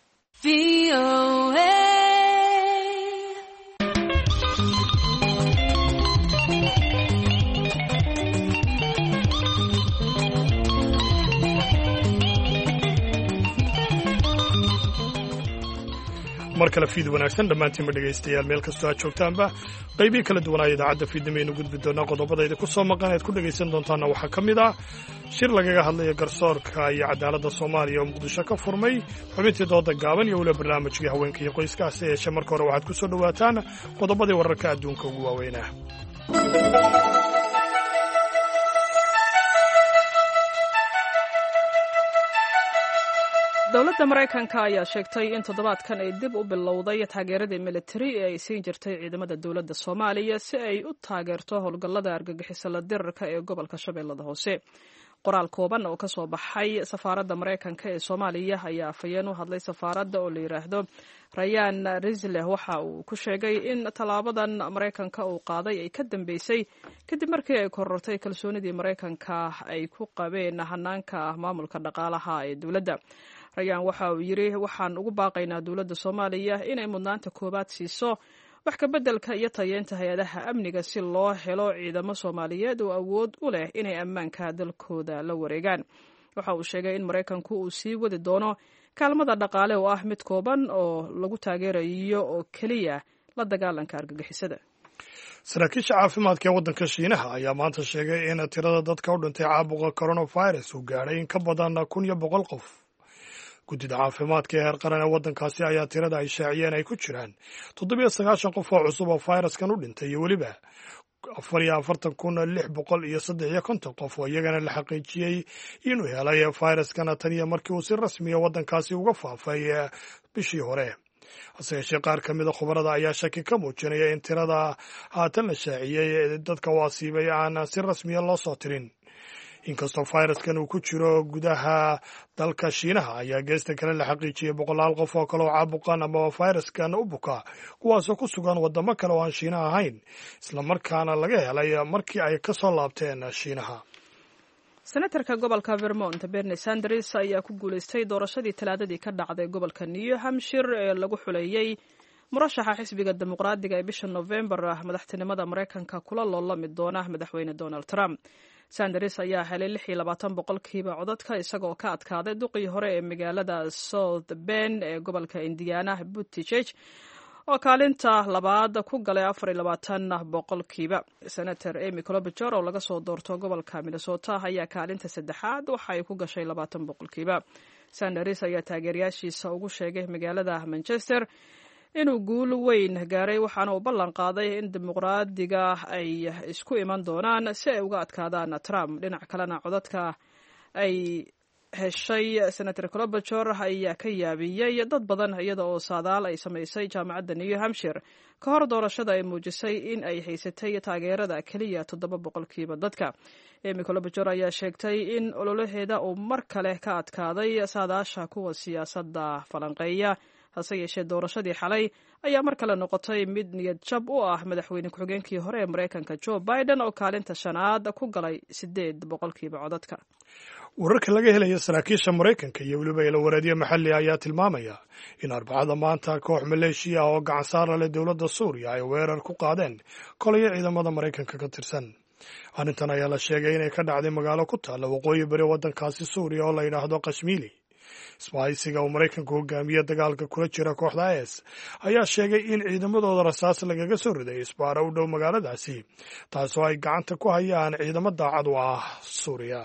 mar kale fiid wanaagsan dhammaantiinba dhegaystayaal meel kastoo aad joogtaanba qaybii kala duwanaa idaacadda fiidnimaynu gudbi doonaa qodobadayda ku soo maqan ead ku dhegaysan doontaana waxaa ka mid ah shir lagaga hadlaya garsoorka iyo cadaaladda soomaaliya oo muqdisho ka furmay xubintii dooda gaaban iyo weliba barnaamijkii haweenka iyo qoyskaasi yeeshe marka hore waxaad ku soo dhowaataan qodobadii wararka adduunka ugu waaweynah dowladda maraykanka ayaa sheegtay in toddobaadkan ay dib u bilowday taageeradii militari ee ay siin jirtay ciidamada dowladda soomaaliya si ay u taageerto howlgallada argagixisala dirarka ee gobolka shabeellada hoose. qoraal kooban oo ka soo baxay safaaradda maraykanka ee soomaaliya ayaa afhayeen u hadlay safaaradda oo la yidhaahdo rayaan risleh waxa uu ku sheegay in tallaabadan maraykanka uu qaaday ay ka dambeysay kadib markii ay korortay kalsoonidii maraykanka ay ku qabeen hanaanka maamulka dhaqaalaha ee dowladda. rayaan waxa uu yidhi waxaan ugu baaqaynaa dowladda soomaaliya inay mudnaanta koowaad siiso wax ka beddelka iyo tayeenta hay-adaha amniga si loo helo ciidamo soomaaliyeed oo awood u leh inay ammaanka dalkooda la wareegaan. waxa uu sheegay in maraykanku uu sii wadi doono kaalmada dhaqaale oo ah mid kooban oo lagu taageerayo oo keliya la dagaalanka argagixisada. saraakiisha caafimaadka ee waddanka shiinaha ayaa maanta sheegay in tirada dadka u dhintay caabuqa coronavirus uu gaadhay in ka badan kun iyo boqol qof. guddida caafimaadka ee heer qaran ee waddankaasi ayaa tirada ay shaaciyeen ay ku jiraan toddobiyo sagaashan qof oo cusub oo fayraskan u dhintay iyo weliba afar iyo afartan kun lix boqol iyo saddex iyo konton qof oo iyagana la xaqiijiyey inuu helay fayraskana tan iyo markii uu si rasmiya waddankaasi uga faafay bishii hore. hase yeeshee qaar ka mida khubarada ayaa shaki ka muujinaya in tirada haatan la shaaciyey dadka u asiibay aan si rasmiya loo soo tirin. inkastoo fayraskan uu ku jiro gudaha dalka shiinaha ayaa geesta kale la xaqiijiyey boqolaal qof oo kale oo caabuqan amaba fayraskan u buka kuwaasoo ku sugan waddamo kale oo aan shiinaha ahayn islamarkaana laga helay markii ay ka soo laabteen shiinaha. senatarka gobolka vermont bernie sanders ayaa ku guulaystay doorashadii talaadadii ka dhacday gobolka new hampshire ee lagu xuleeyey murashaxa xisbiga dimuqraadiga ee bisha novembar madaxtinimada maraykanka kula loolami doona madaxweyne donald trump. sanders ayaa helay lix iyo labaatan boqolkiiba codadka isagoo ka adkaaday duqii hore ee magaalada south bend ee gobolka indiana buttigieg oo kaalinta labaad ku galay afar iyo labaatan boqolkiiba. senator amy klobuchar oo laga soo doorto gobolka minnesota ayaa kaalinta saddexaad waxa ay ku gashay labaatan boqolkiiba. sanders ayaa taageerayaashiisa ugu sheegay magaalada manchester inuu guul weyn gaaray waxaana uu ballan qaaday in dimuqraadiga ay isku iman doonaan si ay uga adkaadaan trump. dhinac kalena codadka ay heshay senator klobuchar ayaa ka yaabiyey dad badan iyada oo saadaal ay samaysay jaamacadda new hampshire ka hor doorashada ay muujisay in ay haysatay taageerada keliya toddoba boqolkiiba dadka. amy klobuchar ayaa sheegtay in ololaheeda uu mar kale ka adkaaday saadaasha kuwa siyaasadda falanqeeya. hase yeeshee doorashadii xalay ayaa mar kale noqotay mid niyad jab u ah madaxweyne ku-xigeenkii hore ee maraykanka joe biden oo kaalinta shanaad ku galay siddeed boqolkiiba codadka. wararka laga helaya saraakiisha maraykanka iyo weliba ilawareedyo maxalli ayaa tilmaamaya in arbacada maanta koox maleeshiya ah oo gacan saara leh dowladda suuriya ay weerar ku qaadeen kolaya ciidamada maraykanka ka tirsan. arrintan ayaa la sheegay inay ka dhacday magaalo ku taalla waqooyi bari waddankaasi suuriya oo la yidhaahdo kashmiili. isbahaysiga uu maraykanku hogaamiye dagaalka kula jira kooxda is ayaa sheegay in ciidamadooda rasaas lagaga soo riday isbaara u dhow magaaladaasi taasoo ay gacanta ku hayaan ciidamo daacad u ah suuriya.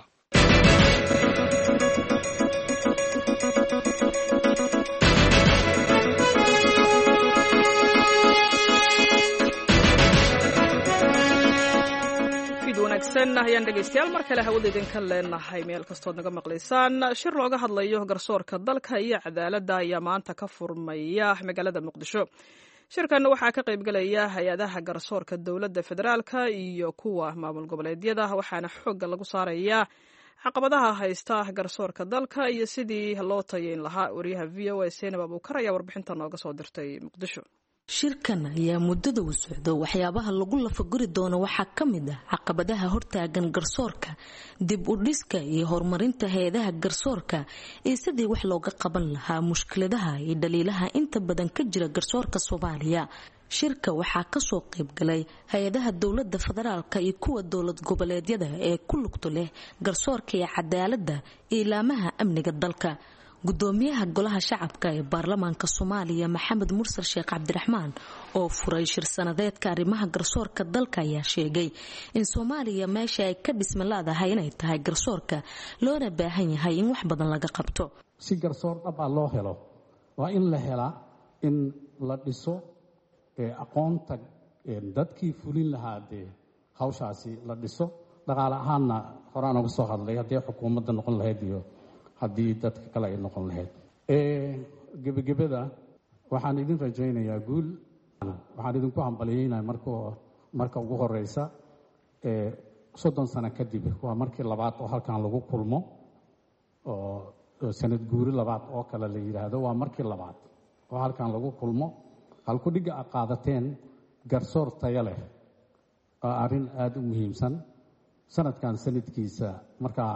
ayaan dhegeystayaal mar kale hawada idinka leenahay meel kastood naga maqlaysaan. shir looga hadlayo garsoorka dalka iyo cadaaladda ayaa maanta ka furmaya magaalada muqdisho. shirkan waxaa ka qaybgalaya hay-adaha garsoorka dowladda federaalka iyo kuwa maamul goboleedyada waxaana xoogga lagu saarayaa caqabadaha haysta garsoorka dalka iyo sidii loo tayeyn lahaa. wariyaha v o a seenab abuukar ayaa warbixinta nooga soo dirtay muqdisho. shirkan ayaa muddada uu socdo waxyaabaha lagu lafaguri doono waxaa ka mid ah caqabadaha hortaagan garsoorka, dib u dhiska iyo horumarinta hay-adaha garsoorka iyo sidii wax looga qaban lahaa mushkiladaha iyo dhaliilaha inta badan ka jira garsoorka Soomaaliya. shirka waxaa kasoo qayb galay hay-adaha dowladda federaalka iyo kuwa dowlad goboleedyada ee ku lugto leh garsoorka iyo cadaaladda iyo ilaamaha amniga dalka. gudoomiyaha golaha shacabka ee baarlamaanka Soomaaliya Maxamed Mursal Sheekh Cabdiraxmaan oo furay shir sanadeedka arrimaha garsoorka dalka ayaa sheegay in Soomaaliya meesha ay ka dhisman laadahay inay tahay garsoorka loona baahan yahay in wax badan laga qabto. si garsoor dhab ah loo helo waa in la helaa in la dhiso ee aqoonta dadkii fulin lahaa dee hawshaasi la dhiso. dhaqaale ahaanna horaan uga soo hadlay haddii xukuumadda noqon lahayd iyo haddii dadka kale ay noqon lahayd gebagabada waxaan idin rajaynayaa guul waxaan idinku hambaliyeynayaa marka marka ugu horeysa soddon sano kadib waa markii labaad oo halkan lagu kulmo oo sanad guuri labaad oo kale la yidhaahdo waa markii labaad oo halkan lagu kulmo halkudhigga a qaadateen garsoor tayo leh waa arrin aada u muhiimsan sanadkan sanadkiisa markaa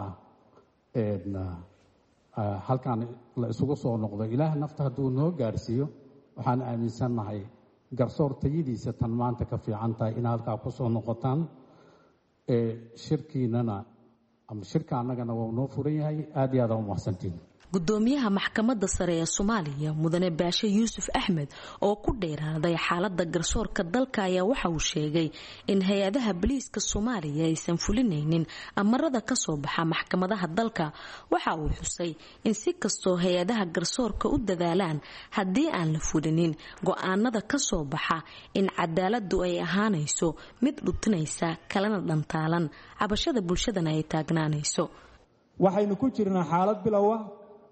halkan la isugu soo noqdo ilaah nafta hadduu noo gaarsiiyo waxaan aaminsannahay garsoor tayadiisa tan maanta ka fiican tahay in halkaa ku soo noqotaan shirkiinana ama shirka annagana waa noo furan yahay aad iyo aada u mahadsantiin gudoomiyaha maxkamadda sare ee Soomaaliya mudane Baashe Yuusuf Axmed oo ku dheeraaday xaaladda garsoorka dalka ayaa waxa uu sheegay in hay'adaha booliiska Soomaaliya aysan fulinaynin amarada ka soo baxa maxkamadaha dalka waxa uu xusay in si kastoo hay'adaha garsoorka u dadaalaan haddii aan la fulinin go'aanada ka soo baxa in cadaaladdu ay ahaanayso mid dhutinaysa kalena dhantaalan cabashada bulshadana ay taagnaanayso waxaynu ku jirnaa xaalad bilow ah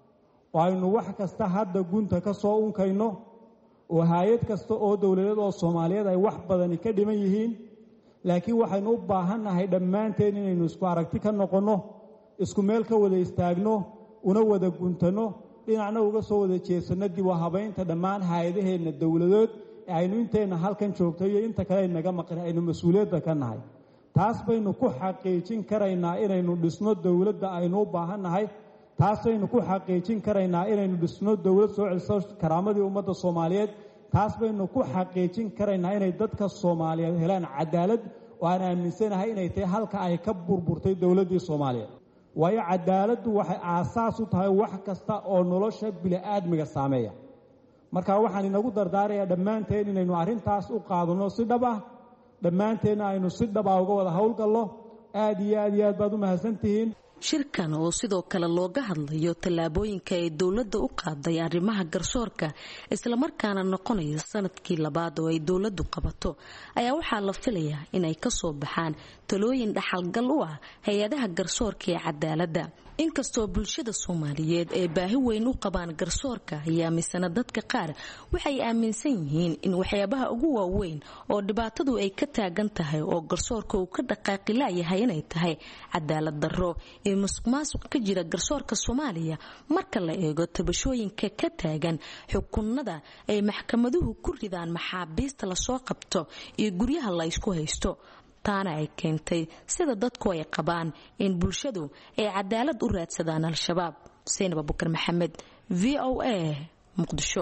aynu wax kasta hadda gunta ka soo unkayno oo hay'ad kasta oo dawladeed oo Soomaaliyeed ay wax badan ka dhiman yihiin laakiin waxaynu u baahannahay dhammaanteen inaynu isku aragti ka noqono isku meel ka wada istaagno una wada guntano dhinacna uga soo wada jeesano dib u habaynta dhammaan hay'adaheena dawladeed ee aynu inteena halkan joogto iyo inta kale naga maqan aynu mas'uuliyadda ka nahay taas baynu ku xaqiijin karaynaa inaynu dhisno dawladda aynu u baahannahay taasaynu ku xaqiijin karaynaa inaynu dhisno dawlad soo celiso karaamadii ummadda Soomaaliyeed taas baynu ku xaqiijin karaynaa inay dadka Soomaaliyeed helaan cadaalad oo aan aaminsanahay inay tahay halka ay ka burburtay dawladdii Soomaaliyeed waayo cadaaladdu waxay aasaas u tahay wax kasta oo nolosha bini'aadmiga saameeya marka waxaan inagu dardaarayaa dhammaanteen inaynu arrintaas u qaadano si dhab ah dhammaanteen aynu si dhab ah uga wada howlgalno aad iyo aad iyo aad baad u mahadsantihiin shirkan oo sidoo kale looga hadlayo tallaabooyinka ay dawladda u qaaday arrimaha garsoorka isla markaana noqonaya sanadkii labaad oo ay dawladdu qabato ayaa waxaa la filayaa inay ka soo baxaan talooyin dhaxalgal u ah hay-adaha garsoorka ee cadaaladda inkastoo bulshada Soomaaliyeed ay baahi weyn u qabaan garsoorka ayaa misana dadka qaar waxay aaminsan yihiin in waxyaabaha ugu waaweyn oo dhibaatadu ay ka taagan tahay oo garsoorka uu ka dhaqaaqi laayahay inay tahay cadaalad darro ee musuqmaasuq ka jira garsoorka Soomaaliya marka la eego tabashooyinka ka taagan xukunnada ay maxkamaduhu ku ridaan maxaabiista la soo qabto iyo guryaha la isku haysto taana ay keentay sida dadku ay qabaan in bulshadu ay cadaalad u raadsadaan al-shabaab Saynab Abubakar Maxamed V O A Muqdisho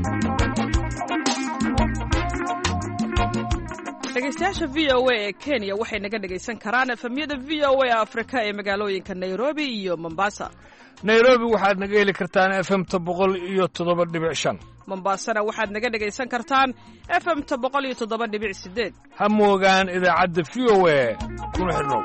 dhegeystayaasha V O A ee Kenya waxay naga dhageysan karaan efemyada V O A Afrika ee magaalooyinka Nairobi iyo Mombasa Nairobi waxaad naga heli kartaan F M boqol iyo toddoba dhibic shan Mombasana waxaad naga dhageysan kartaan F M boqol iyo toddoba dhibic sideed ha moogaan idaacadda V O A kuna xidhnow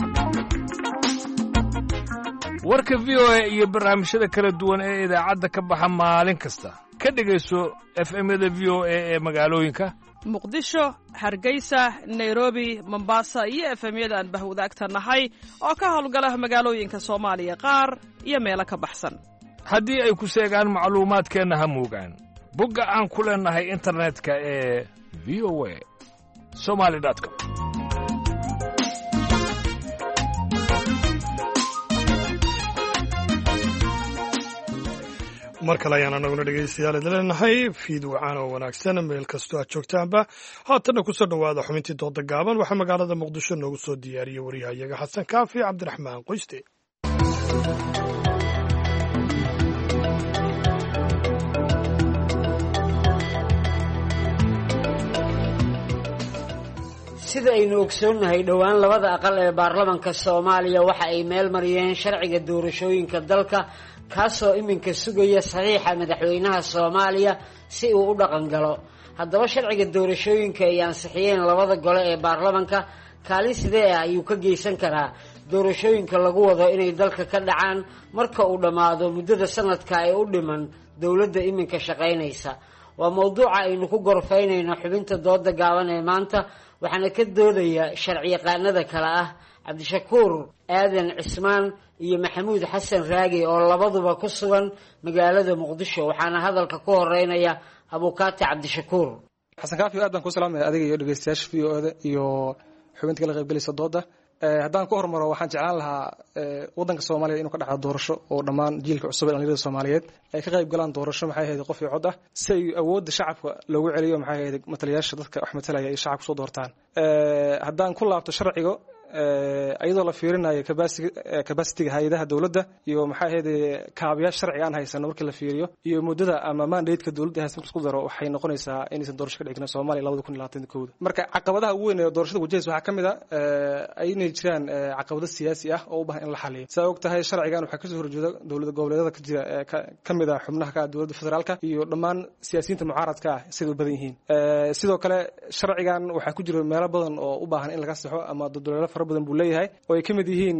warka V O A iyo barnaamijyada kala duwan ee idaacadda ka baxa maalin kasta ka dhegayso F M-yada V O A ee magaalooyinka Muqdisho, Hargeysa, Nairobi, Mombasa iyo F M-yada aan bahwadaagta nahay oo ka howlgala magaalooyinka Soomaaliya qaar iyo meelo ka baxsan haddii ay ku sheegaan macluumaadkeenna ha moogaan bogga aan ku leenahay internetka ee v o a somali dot com mar kale ayaan anaguna dhegaystayaal idin leenahay fiid wacaan oo wanaagsan meel kastoo aad joogtaanba haatanna ku soo dhowaada xubintii dooda gaaban waxaa magaalada muqdisho noogu soo diyaariyey waryahayaga xasan kaafi cabdiraxmaan qoyste sida aynu ogsoonnahay dhowaan labada aqal ee baarlamanka Soomaaliya waxa ay meel mariyeen sharciga doorashooyinka dalka kaasoo iminka sugaya saxiixa madaxweynaha Soomaaliya si uu u dhaqan galo haddaba sharciga doorashooyinka ay ansixiyeen labada gole ee baarlamanka kaalin sidee ah ayuu ka geysan karaa doorashooyinka lagu wado inay dalka ka dhacaan marka uu dhammaado muddada sanadka ee u dhiman dowladda iminka shaqaynaysa waa mowduuca aynu ku gorfaynayno xubinta dooda gaaban ee maanta waxaana ka doodaya sharci yaqaanada kale ah cabdishakuur aadan cismaan iyo maxamuud xasan raagi oo labaduba ku sugan magaalada muqdisho waxaana hadalka ku horeynaya abukaati cabdishakuur. xasan kaafi aad baan ku salaamaya adiga iyo dhegeystayaasha v o da iyo xubinta kala qaybgalaysa dooda. haddaan ku hormaro waxaan jeclaan lahaa wadanka soomaaliya inuu ka dhacdo doorasho oo dhammaan jiilka cusub ee dhalinyarada soomaaliyeed ay ka qayb galaan doorasho maxay ahayd qof iyo cod ah si ay awoodda shacabka loogu celiyo maxay ahayd matalayaasha dadka wax matalaya ay shacabku soo doortaan. haddaan ku laabto sharciga iyadoo la fiirinayo capacity-ga hay-adaha dowladda iyo maxay ahayd kaabayaasha sharciga aan haysano markii la fiiriyo iyo muddada ama mandate-ka dowladda haysan isku daro waxay noqonaysaa inaysan doorasho ka dhigin Soomaaliya labada kun iyo labaatan iyo kow. marka caqabadaha ugu weyn ee doorashada wajahaysa waxaa kamid ah inay jiraan caqabado siyaasi ah oo u baahan in la xaliyo. saa og tahay sharcigan waxaa kasoo horjeeda dowladda goboleedyada ka jira kamid ah xubnaha ka dowladda federaalka iyo dhammaan siyaasiyiinta mucaaradka ah sida u badan yihiin. sidoo kale sharcigan waxaa ku jira meelo badan oo u baahan in laga saxo ama dowladda fara badan buu leeyahay oo ay kamid yihiin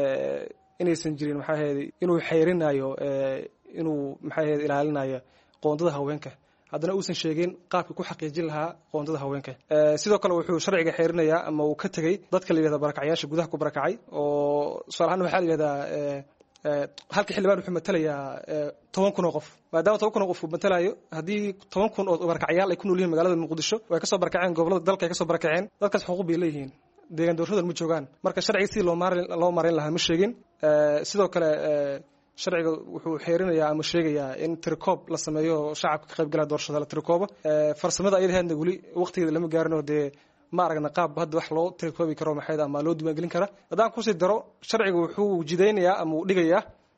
inaysan jirin maxay ahayd inuu xeerinayo inuu maxay ahayd ilaalinayo qoondada haweenka haddana uusan sheegin qaabka ku xaqiijin lahaa qoondada haweenka. sidoo kale wuxuu sharciga xeerinayaa ama uu ka tegey dadka la yidhahda barakacyaasha gudaha ku barakacay oo tusaale ahaan waxaa la yidhahdaa halka xildhibaan wuxuu matalayaa toban kun oo qof maadaama toban kun oo qof uu matalayo haddii toban kun oo barakacyaal ay ku nool yihiin magaalada muqdisho way kasoo barakaceen gobolada dalka ay kasoo barakaceen dadkaas xuquuq bay leeyihiin deegaan doorashadan ma joogaan marka sharciga sidii loo maarin loo maarin lahaa ma sheegin. sidoo kale sharciga wuxuu xeerinayaa ama sheegayaa in tirikoob la sameeyo shacabka ka qayb galaya doorashada la tirikoobo farsamada ayadaheedna weli waqtigeeda lama gaarin oo dee ma aragna qaab hadda wax loo tirikoobi karo maxay ama loo diiwaangelin kara. haddaan kusii daro sharciga wuxuu jidaynayaa ama uu dhigayaa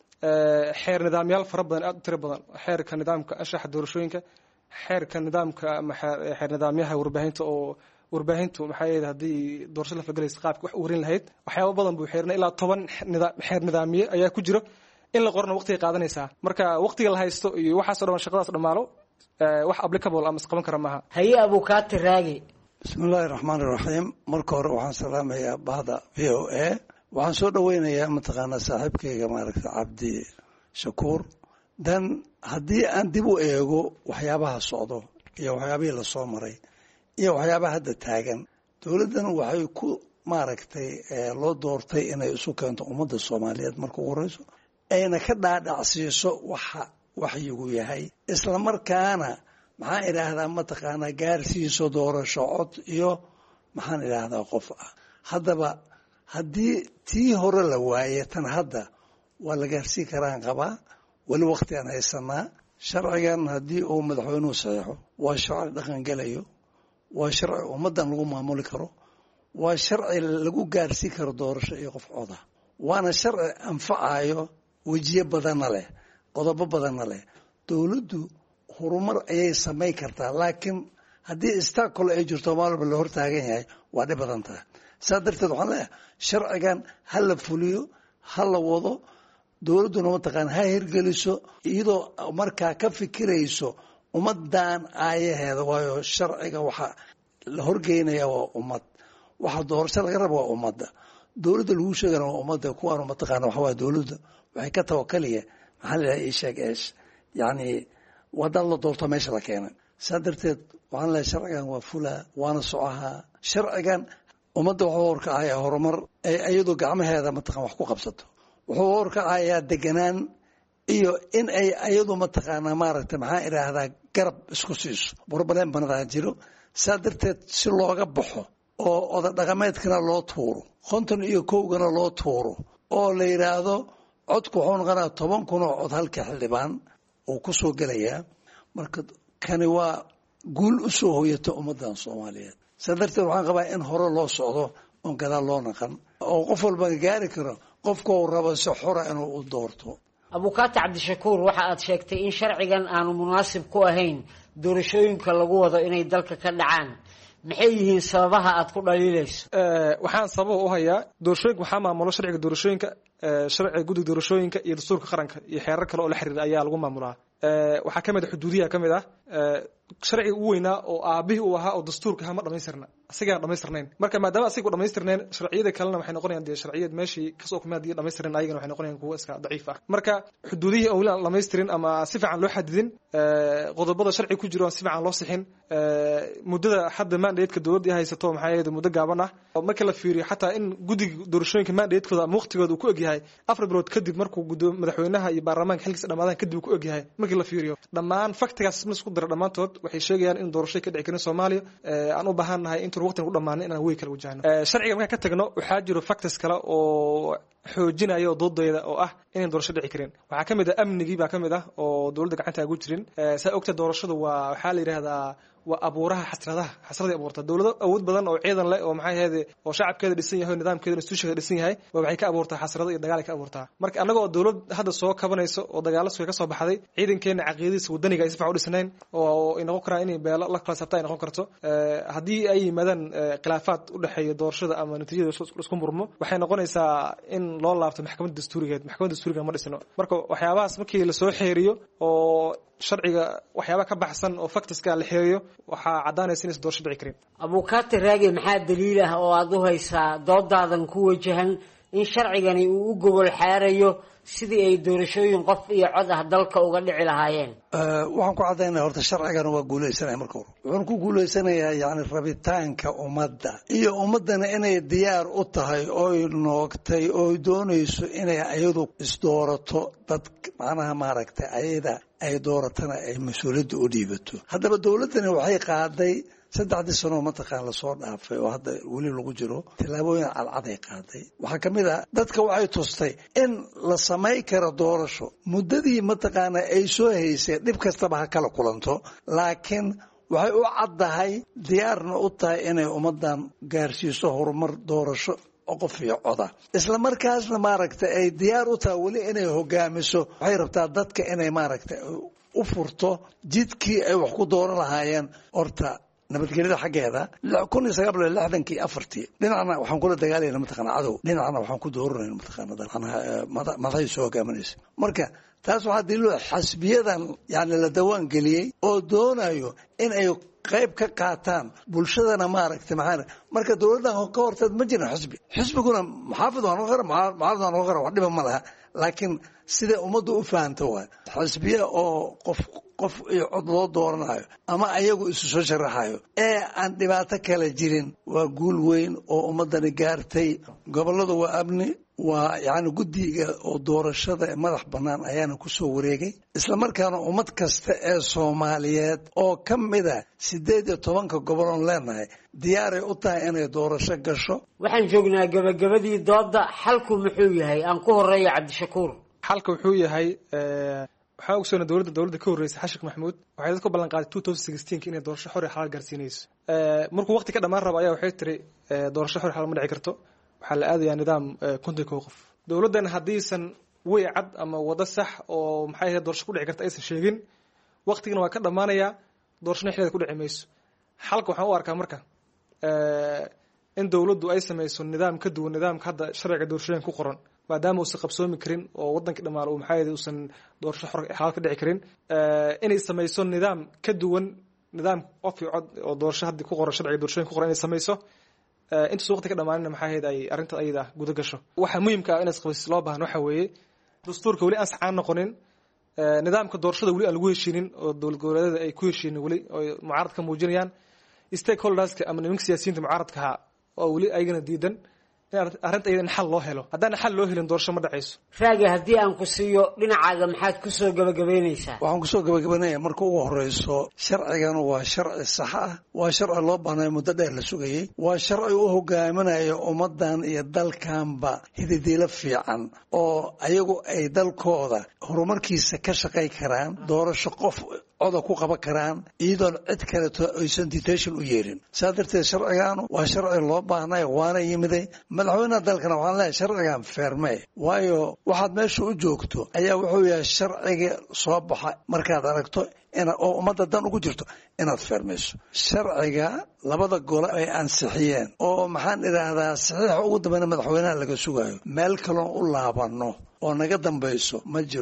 xeer nidaamyaal fara badan aad u tiro badan xeerka nidaamka anshaxa doorashooyinka xeerka nidaamka ama xeer nidaamyaha warbaahinta oo warbaahintu maxay ahayd haddii doorasho la fagalaysa qaabka wax u warin lahayd waxyaabo badan buu xeerinay ilaa toban xeer nidaamiye ayaa ku jiro in la qorana waqtiga qaadanaysaa marka waqtiga la haysto iyo waxaasoo dhan shaqadaas dhammaalo wax applicable ama isqaban kara maaha. haye abukaati raagi. bismillaahi raxmaani raxiim marka hore waxaan salaamayaa bahda v o a waxaan soo dhaweynayaa mataqaanaa saaxiibkayga maaragta cabdi shakuur dan haddii aan dib u eego waxyaabaha socdo iyo waxyaabihii lasoo maray iyo waxyaabaha hadda taagan dowladdan waxay ku maaragtay loo doortay inay isu keento ummadda soomaaliyeed marka ugu horeyso ayna ka dhaadhacsiiso waxa waxyigu yahay isla markaana maxaan idhaahdaa mataqaanaa gaarsiiso doorasho cod iyo maxaan idhaahdaa qof ah. haddaba haddii tii hore la waaye tan hadda waa la gaarsiin karaan qabaa weli waqti aan haysanaa. sharcigan haddii uu madaxweynuhu saxeixo waa sharci dhaqan gelayo waa sharci ummaddan lagu maamuli karo waa sharci lagu gaarsiin karo doorasho iyo qof coda waana sharci anfacayo wejiye badanna leh qodobo badanna leh. dowladdu horumar ayay samayn kartaa laakiin haddii istakol ay jirto maalba la hortaagan yahay waa dhib badan tahay. saa darteed waxaan leeyahay sharcigan ha la fuliyo ha la wado dowladduna mataqaana ha hirgeliso iyadoo markaa ka fikirayso ummadan aayaheeda waayo sharciga waxaa la horgeynaya waa ummad waxa doorasho laga raba waa ummadda dowladda lagu sheegana waa ummadda kuwaanu mataqaana waxa waa dowladda waxay ka tawakaliya maxaa la yidhaha isheeg eesh yacni wadad la doorto meesha la keenay. saa darteed waxaan leeyahay sharcigan waa fulaa waana socahaa sharcigan ummadda waxuu horkacayaa horumar ee iyadoo gacmaheeda mataqana wax ku qabsato wuxuu horkacayaa deganaan iyo in ay iyadu mataqaanaa maaragtay maxaa idhaahdaa garab isku siiso burbaleen banadaa jiro. saa darteed si looga baxo oo oda dhaqameedkana loo tuuro konton iyo kowgana loo tuuro oo la yidhaahdo codku wuxuu noqonaa toban kun oo cod halka xildhibaan uu ku soo gelayaa marka kani waa guul u soo hoyata ummaddan soomaaliyeed. saa darteed waxaan qabaa in hore loo socdo oon gadaal loo naqan oo qof walba gaari karo qofka uu rabo si xora inuu u doorto. abukaati cabdishakuur waxa aad sheegtay in sharcigan aanu munaasib ku ahayn doorashooyinka lagu wado inay dalka ka dhacaan maxay yihiin sababaha aad ku dhaliilayso? waxaan sabab u hayaa doorashooyinka waxaa maamulo sharciga doorashooyinka sharciga guddiga doorashooyinka iyo dastuurka qaranka iyo xeerar kale oo la xiriira ayaa lagu maamulaa. waxaa ka mid ah xuduudiyaha ka mid ah sharciga ugu weynaa oo aabihii uu ahaa oo dastuurka ahaa ma dhamaystirna asigaan dhamaystirnayn marka maadaama asiga u dhamaystirnayn sharciyada kalena waxay noqonayaan dee sharciyad meeshii kasoo kumay haddii dhamaystirnayn ayagana waxay noqonayaan kuwo iska daciif ah marka xuduudihii aan weli aan dhamaystirin ama si fiican loo xadidin qodobada sharci ku jiro aan si fiican loo sixin muddada hadda mandateeka dowladda ay haysato maxaa yeelay muddo gaaban ah oo marka la fiiriyo xataa in guddiga doorashooyinka mandatekooda ama waqtigooda uu ku egyahay afar bilood kadib markuu guddo madaxweynaha iyo baarlamaanka xilkiisa dhamaadaan kadib uu ku egyahay markii la fiiriyo dhammaan faktigaas ma isku dara dhammaantood waxay sheegayaan in doorasho ka dhici karin Soomaaliya aan u baahannahay intuu waqtiga u dhamaanay inaan way kala wajahno sharciga marka ka tagno waxaa jiro factors kale oo xoojinayo doodayda oo ah inay doorasho dhici karin waxaa kamid ah amnigii baa kamid ah oo dowladda gacanta ugu jirin saa ogta doorashadu waa waxa la yiraahdaa waa abuuraha xasradaha xasradii abuurta dowlado awood badan oo ciidan leh oo maxay ahayd oo shacabkeeda dhisan yahay nidaamkeeda institutionka dhisan yahay waxay ka abuurtaa xasrado iyo dagaal ka abuurtaa marka anaga oo dowlad hadda soo kabanayso oo dagaalo soo ka soo baxday ciidankeena caqiidadiisa wadaniga ay si fiican u dhisnayn oo inoo karaan inay beelo la kala sabtay noqon karto haddii ay yimaadaan khilaafaad u dhaxeeya doorashada ama natiijada isku murmo waxay noqonaysaa in loo laabto maxkamadda dastuurigeed maxkamadda dastuuriga ma dhisno marka waxyaabahaas markii la soo xeeriyo oo sharciga waxyaaba ka baxsan oo factorska la xeeriyo waxa cadaanaysa in doorasho dhici karin abukaati raagi maxaa daliil ah oo aad u haysaa doodaadan ku wajahan in sharcigani uu u gobol xaarayo sidii ay doorashooyin qof iyo cod ah dalka uga dhici lahaayeen waxaan ku cadaynayaa horta sharcigan waa guulaysanaya marka hore wuxuuna ku guulaysanayaa yacni rabitaanka ummadda iyo ummaddana inay diyaar u tahay ooy noogtay ooy doonayso inay ayadu isdoorato dad macnaha maaragtay ayada ay dooratana ay mas-uuliyadda u dhiibato haddaba dowladdani waxay qaaday saddexdii sano mataqaan lasoo dhaafay oo hadda weli lagu jiro tillaabooyin cadcaday qaaday waxaa ka mid ah dadka waxay tustay in la samay karo doorasho muddadii mataqaana ay soo haysay dhib kastaba ha kala kulanto laakiin waxay u caddahay diyaarna u tahay inay ummaddan gaarsiiso horumar doorasho qof iyo coda isla markaasna maaragtay ay diyaar u tahay weli inay hogaamiso waxay rabtaa dadka inay maaragtay u furto jidkii ay wax ku dooran lahaayeen horta nabadgelyada xaggeeda kun iyo sagaal boqol lixdankii afartii dhinacna waxaan kula dagaalayna mataqaana cadow dhinacna waxaan ku dooranayna mataqaana madaxay soo hogaaminaysa marka taas waxaa daliilo xasbiyadan yani la dawaan geliyey oo doonayo in ay qayb ka qaataan bulshadana maaragtay maxaa marka dowladdan ka horteed ma jirin xisbi xisbiguna muxaafid waa noqon kara mucaarad waa noqon kara wax dhiba ma laha laakiin siday ummaddu u fahamta waay xisbiya oo qof qof iyo cod loo dooranayo ama ayagu isu soo sharaxayo ee aan dhibaato kale jirin waa guul weyn oo ummaddani gaartay gobollada waa amni waa yacni guddiga oo doorashada madax bannaan ayaana ku soo wareegay isla markaana ummad kasta ee soomaaliyeed oo ka mid a siddeed iyo tobanka gobol oon leenahay diyaaray u tahay inay doorasho gasho waxaan joognaa gabagabadii doodda xalku muxuu yahay aan ku horeeya cabdishakuur xalka wuxuu yahay waxaa ogsoona dowladda dowladda ka horreysay xashik maxamuud waxay dadku ballan qaaday two thousand sixteen inay doorasho xor iyo xalaal gaarsiinayso markuu waqti ka dhammaan rabo ayaa waxay tiri doorasho xor iyo xalaal ma dhici karto waxaa la aadayaa nidaam konton kow qof dowladdan haddiisan way cad ama wado sax oo maxay ahayd doorasho ku dhici karta aysan sheegin waqtigana waa ka dhammaanayaa doorashona xilligeeda ku dhici mayso xalka waxaan u arkaa marka in dowladdu ay samayso nidaam ka duwan nidaamka hadda sharciga doorashooyinka ku qoran maadaama uusan qabsoomi karin oo wadankii dhammaan uu maxaa uusan doorasho xor xalaal ka dhici karin inay samayso nidaam ka duwan nidaam qof iyo cod oo doorasho hadda ku qoran sharciga doorashooyinka ku qoran inay samayso intaas waqti ka dhamaanina maxaa ahayd ay arrinta ayada guda gasho waxa muhiimka ah in isqabis loo baahan waxa weeye dastuurka weli aan saxaan noqonin nidaamka doorashada weli aan lagu heshiinin oo dowlad goboleedyada ay ku heshiinin weli oo mucaarad ka muujinayaan stakeholderska ama nimanka siyaasiyiinta mucaaradka ahaa oo weli ayagana diidan arrinta iyada in xal loo helo haddaan xal loo helin doorasho ma dhacayso raagi haddii aan ku siiyo dhinacaaga maxaad ku soo gabagabaynaysaa waxaan ku soo gabagabaynaya marka ugu horeyso sharcigan waa sharci sax ah waa sharci loo baahnayo muddo dheer la sugayey waa sharci u hogaaminayo ummaddan iyo dalkanba hididiilo fiican oo ayagu ay dalkooda horumarkiisa ka shaqay karaan doorasho qof coda ku qaban karaan iyadoon cid kaleto aysan detention u yeelin saa darteed sharcigaanu waa sharci loo baahnayo waana yimiday madaxweynaha dalkana waxaan leeyahay sharcigan feermee waayo waxaad meesha u joogto ayaa wuxuu yahay sharciga soo baxa markaad aragto oo ummadda dan ugu jirto inaad feermayso sharciga labada gole ay ansixiyeen oo maxaan idhaahdaa saxiixa ugu dambeyna madaxweynaha laga sugayo meel kaloon u laabano oo naga dambayso ma jiro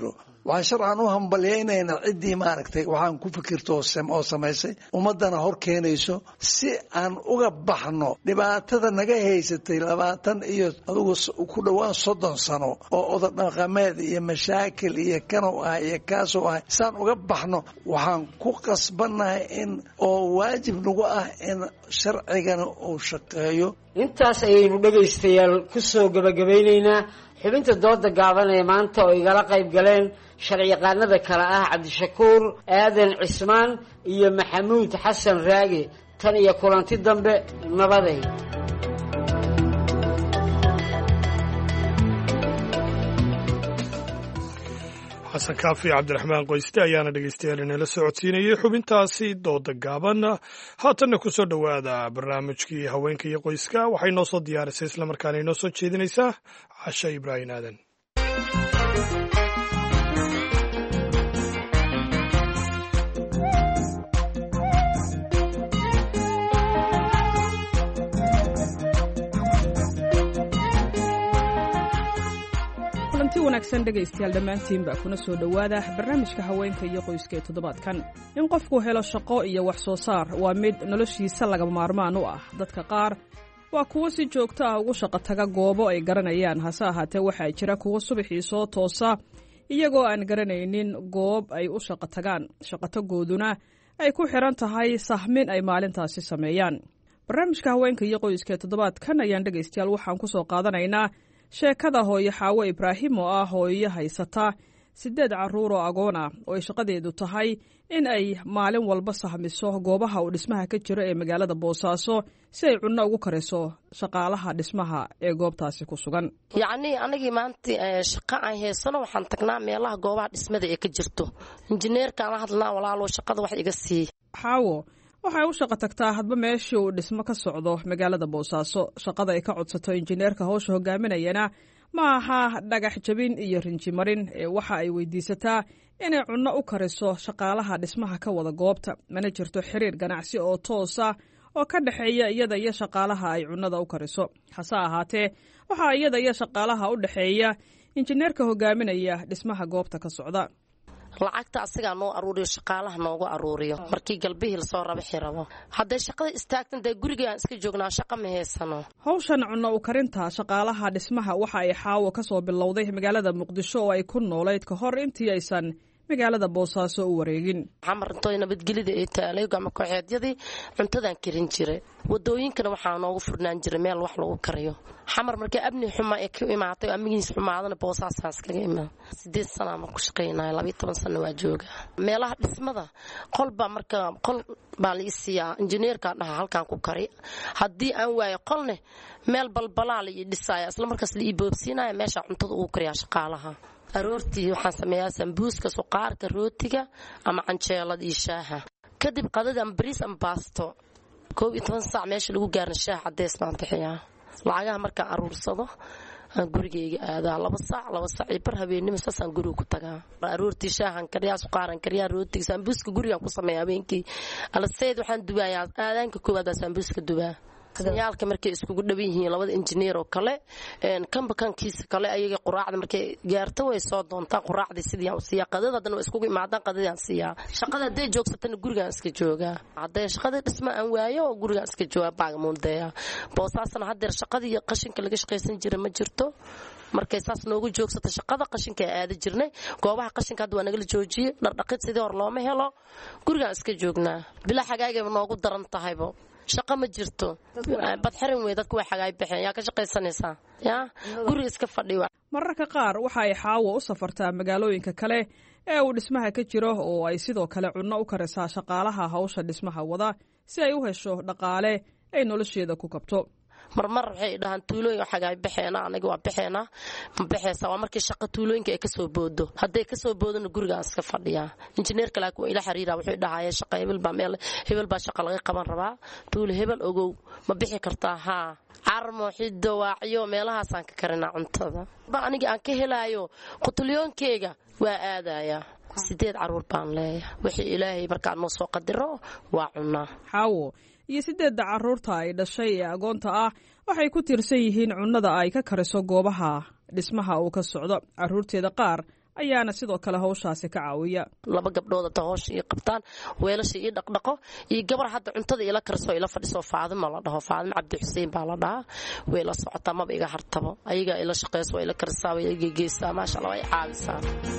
waxaan sharcan u hambalyaynaynaa ciddii maaragtay waxaan ku fikirto oo samaysay ummaddana hor keenayso si aan uga baxno dhibaatada naga haysatay labaatan iyo adugu ku dhowaan soddon sano oo odadhaqameed iyo mashaakil iyo kanow ah iyo kaasoo ah saan uga baxno waxaan ku qasbannahay in oo waajib nagu ah in sharcigana uu shaqeeyo. intaas ayaynu dhegaystayaal ku soo gabagabaynaynaa xubinta dooda gaaban ee maanta oo igala qayb galeen sharciyaqaanada kale ah cabdishakuur aadan cismaan iyo maxamuud xasan raage. tan iyo kulanti dambe nabaday. xasan kaafi cabdiraxmaan qoyste ayaana dhegeystayaal inala socodsiinayay xubintaasi dooda gaaban. haatanna ku soo dhowaada barnaamijkii haweenka iyo qoyska waxay noo soo diyaarisay islamarkaana inoo soo jeedinaysaa casha ibraahim aadan. kulanti wanaagsan dhegaystayaal dhammaantiin baa kuna soo dhowaada barnaamijka haweenka iyo qoyska ee toddobaadkan. in qofku helo shaqo iyo wax soo saar waa mid noloshiisa lagama maarmaan u ah. dadka qaar waa kuwo si joogto ah ugu shaqo taga goobo ay garanayaan, hase ahaatee waxaa jira kuwo subaxii soo toosa iyagoo aan garanaynin goob ay u shaqo tagaan. shaqotagooduna ay ku xiran tahay sahmin ay maalintaasi sameeyaan. barnaamijka haweenka iyo qoyska ee toddobaadkan ayaan dhegaystayaal waxaan ku soo qaadanaynaa sheekada hooyo xaawo ibraahim oo ah hooyo haysata siddeed carruur oo agoon ah oo ay shaqadeedu tahay in ay maalin walba sahmiso goobaha uu dhismaha ka jiro ee magaalada boosaaso si ay cunno ugu kariso shaqaalaha dhismaha ee goobtaasi ku sugan. yacnii anagii maanta shaqo aan haysano waxaan tagnaa meelaha goobaha dhismada ee ka jirto. injineerkaan la hadlnaa walaalo shaqada wax iga sii. xaawo waxay u shaqo tagtaa hadba meeshii uu dhismo ka socdo magaalada boosaaso. shaqada ay ka codsato injineerka howsha hogaaminayana ma aha dhagax jabin iyo rinji marin ee waxa ay weydiisataa inay cunno u kariso shaqaalaha dhismaha ka wada goobta. mana jirto xiriir ganacsi oo toosa oo ka dhexeeya iyada iyo shaqaalaha ay cunnada u kariso. hase ahaatee waxaa iyada iyo shaqaalaha u dhexeeya injineerka hogaaminaya dhismaha goobta ka socda. lacagta asigaa noo aruuriyo shaqaalaha noogu aruuriyo markii galbihii lasoo raba xirabo. hadday shaqada istaagtan dee gurigaan iska joognaa shaqa ma haysano. hawshan cunno u karinta shaqaalaha dhismaha waxa ay xaawo ka soo bilowday magaalada muqdisho oo ay ku noolayd ka hor intii aysan magaalada boosaaso u wareegin. xamarintooy nabadgelida ay taalay gacmo kooxeedyadii cuntadaan karin jiray. wadooyinkana waxaa noogu furnaan jiray meel wax lagu kariyo. xamar markii abni xuma ee ku imaatay amnigiis xumaadana boosaasaas kaga imaan. sideed sano ma ku shaqeynaa labiyo toban sano waa jooga. meelaha dhismada qolba marka qol baa la isiyaa injineerka dhaha halkaan ku kari. haddii aan waayo qolne meel balbalaal iyo dhisaya isla markaas la iboobsiinaya meesha cuntada ugu kariyaa shaqaalaha. aroortii waxaan sameeyaa sambuuska suqaarka rootiga ama canjeelada iyo shaaha. kadib qadada ama bariis ama baasto koob iyo toban saac meesha lagu gaarin shaah cadeys baan bixiyaa. lacagaha markaan aruursado aan gurigayga aadaa laba saac laba saac iyo bar habeenimo saasaan guriga ku tagaa. aroortii shaahan kariyaa suqaaran kariyaa rootiga sambuuska gurigaan ku sameeyaa habeenkii. alaseed waxaan dubayaa aadaanka koowaad baa sambuuska dubaa. sinyaalka markay iskugu dhawan yihiin labada injineer oo kale kanba kankiisa kale ayaga quraacda markay gaarto way soo doontaa quraacdii sidii aan u siiyaa. qadada haddana way iskugu imaadaan qadadii aan siiyaa. shaqada hadday joogsatana gurigaan iska joogaa. hadday shaqada dhisma aan waayo oo gurigaan iska joogaa baagamuundeeya. boosaasana haddeer shaqadii qashinka laga shaqaysan jira ma jirto. markay saas noogu joogsato shaqada qashinka aada jirnay. goobaha qashinka hadda waa nagala joojiyey. dhardhaqid sidii hor looma helo. gurigaan iska joognaa. bilaa xagaagayba noogu daran tahaybo. shaqo ma jirto. bad xiran wey dadku way xagaay baxeen. yaa ka shaqaysanaysaa yaa guriga iska fadhiyo. mararka qaar waxa ay xaawo u safartaa magaalooyinka kale ee uu dhismaha ka jiro oo ay sidoo kale cunno u karisaa shaqaalaha hawsha dhismaha wada si ay u hesho dhaqaale ay nolosheeda ku kabto. marmar waxay dhahaan tuulooyinka xagaay baxeena aniga waa baxeena ma baxaysa waa markii shaqo tuulooyinka ay ka soo boodo. hadday ka soo boodona guriga iska fadhiyaa. injineerka laakiin ila xiriira wuxuu dhahayaa shaqo hebel baa meel hebel baa shaqo laga qaban rabaa. tuulo hebel ogow ma bixi kartaa haa carmo xido waaciyo meelahaasaan ka karinaa cuntada. ba aniga aan ka helaayo qutulyoonkeyga waa aadayaa. sideed caruur baan leeyahay. wixii ilaahay markaa noo soo qadiro waa cunaa. xaawo iyo sideedda carruurta ay dhashay ee agoonta ah waxay ku tiirsan yihiin cunnada ay ka kariso goobaha dhismaha uu ka socdo. carruurteeda qaar ayaana sidoo kale hawshaasi ka caawiya. laba gabdhood oo hawsha ii qabtaan weelasha ii dhaqdhaqo iyo gabar hadda cuntada ila karso ila fadhiso Faadimo la dhaho Faadimo Cabdi Xuseen baa la dhahaa weela socota ma iga hartabo ayaga ila shaqeyso ila karsaa way iga geeysaa ma sha Allah way caawisaa.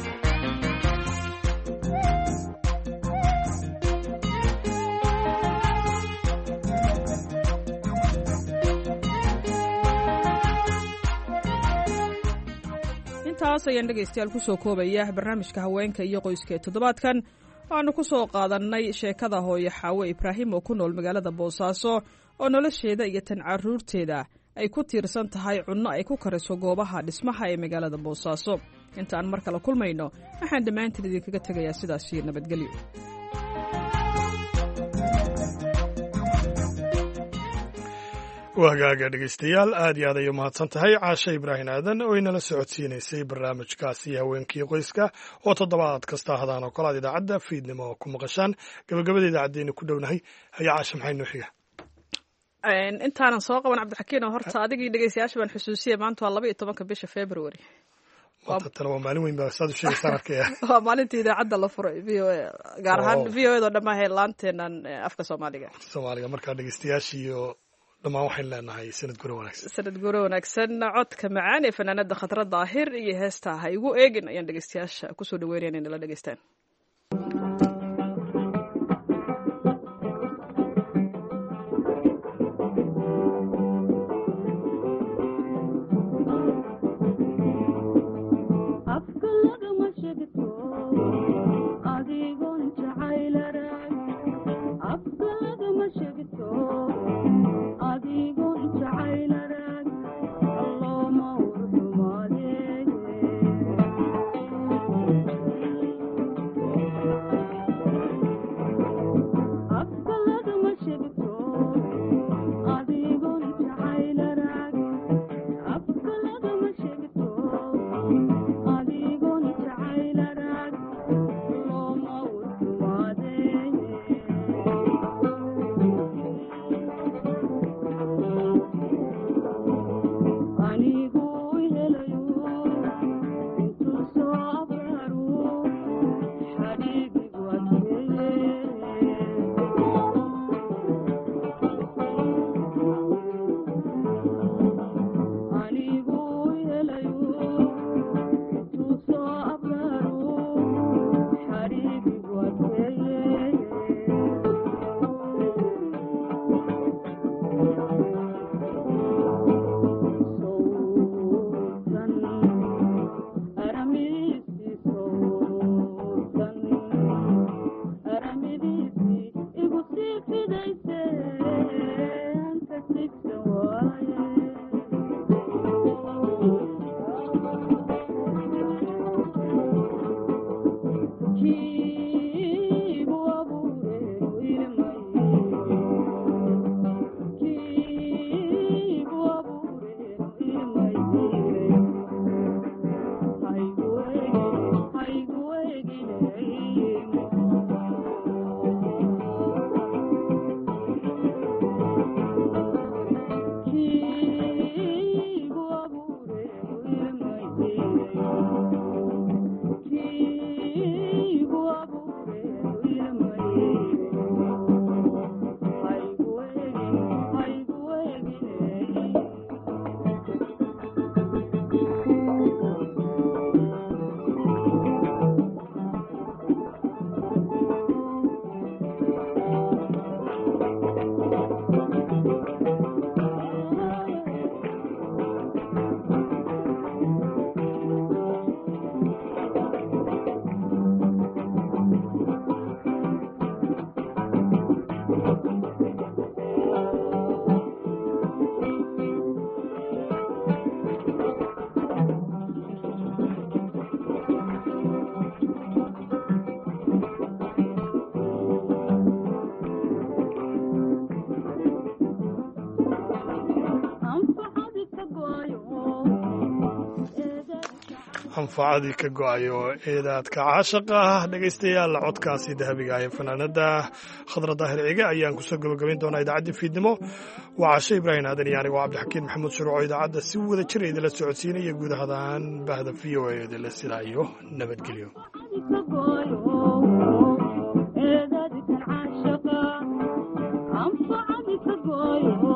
intaas ayaan dhegaystayaal ku soo koobaya barnaamijka haweenka iyo qoyska ee toddobaadkan waxaanu ku soo qaadannay sheekada hooyo Xaawo Ibraahim oo ku nool magaalada Boosaaso oo nolosheeda iyo tan carruurteeda ay ku tiirsan tahay cunno ay ku kariso goobaha dhismaha ee magaalada Boosaaso. intaan mar kale kulmayno waxaan dhammaantiin idinkaga tegayaa sidaas iyo nabadgelyo. wagaaga dhegaystayaal aad iyo aad ay u mahadsan tahay caashe ibraahim aadan oo inala socodsiinaysay barnaamijkaasi haweenkii qoyska oo toddobaad kasta hadaan oo kale aad idaacadda fiidnimo ku maqashaan gabagabada idaacaddeenna ku dhownahay haya caashe maxay noo xiga intaanan soo qaban cabdixakiin oo horta adigii dhegaystayaasha baan xusuusiyey maanta waa laba iyo tobanka bisha february maantana waa maalin weyn baa saad u sheegaysaan arkaya waa maalintii idaacadda la furay v o a gaar ahaan v o a oo dhamaahay laanteenan afka soomaaliga soomaaliga markaa dhegaystayaashii iyo dhammaan waxaan leenahay sanad guro wanaagsan sanad guro wanaagsan codka macaan ee fanaanada Khadra Daahir iyo heesta ha igu eegin ayaan dhegaystayaasha ku soo dhaweynayna inay la dhageystaan. anfacadii ka go-ayo eedaadka caashaqa ah dhegaystayaal codkaasi dahabiga ah ee fanaanada khadra daahir cige ayaan kusoo gabagabayn doonaa idaacaddii fiidnimo waa cashe ibraahim aadan iyo aniga cabdixakiin maxamuud shuruuco idaacadda si wada jira idinla socodsiinaya guud ahaan bahda v o a idinla silaayo nabadgelyo Oh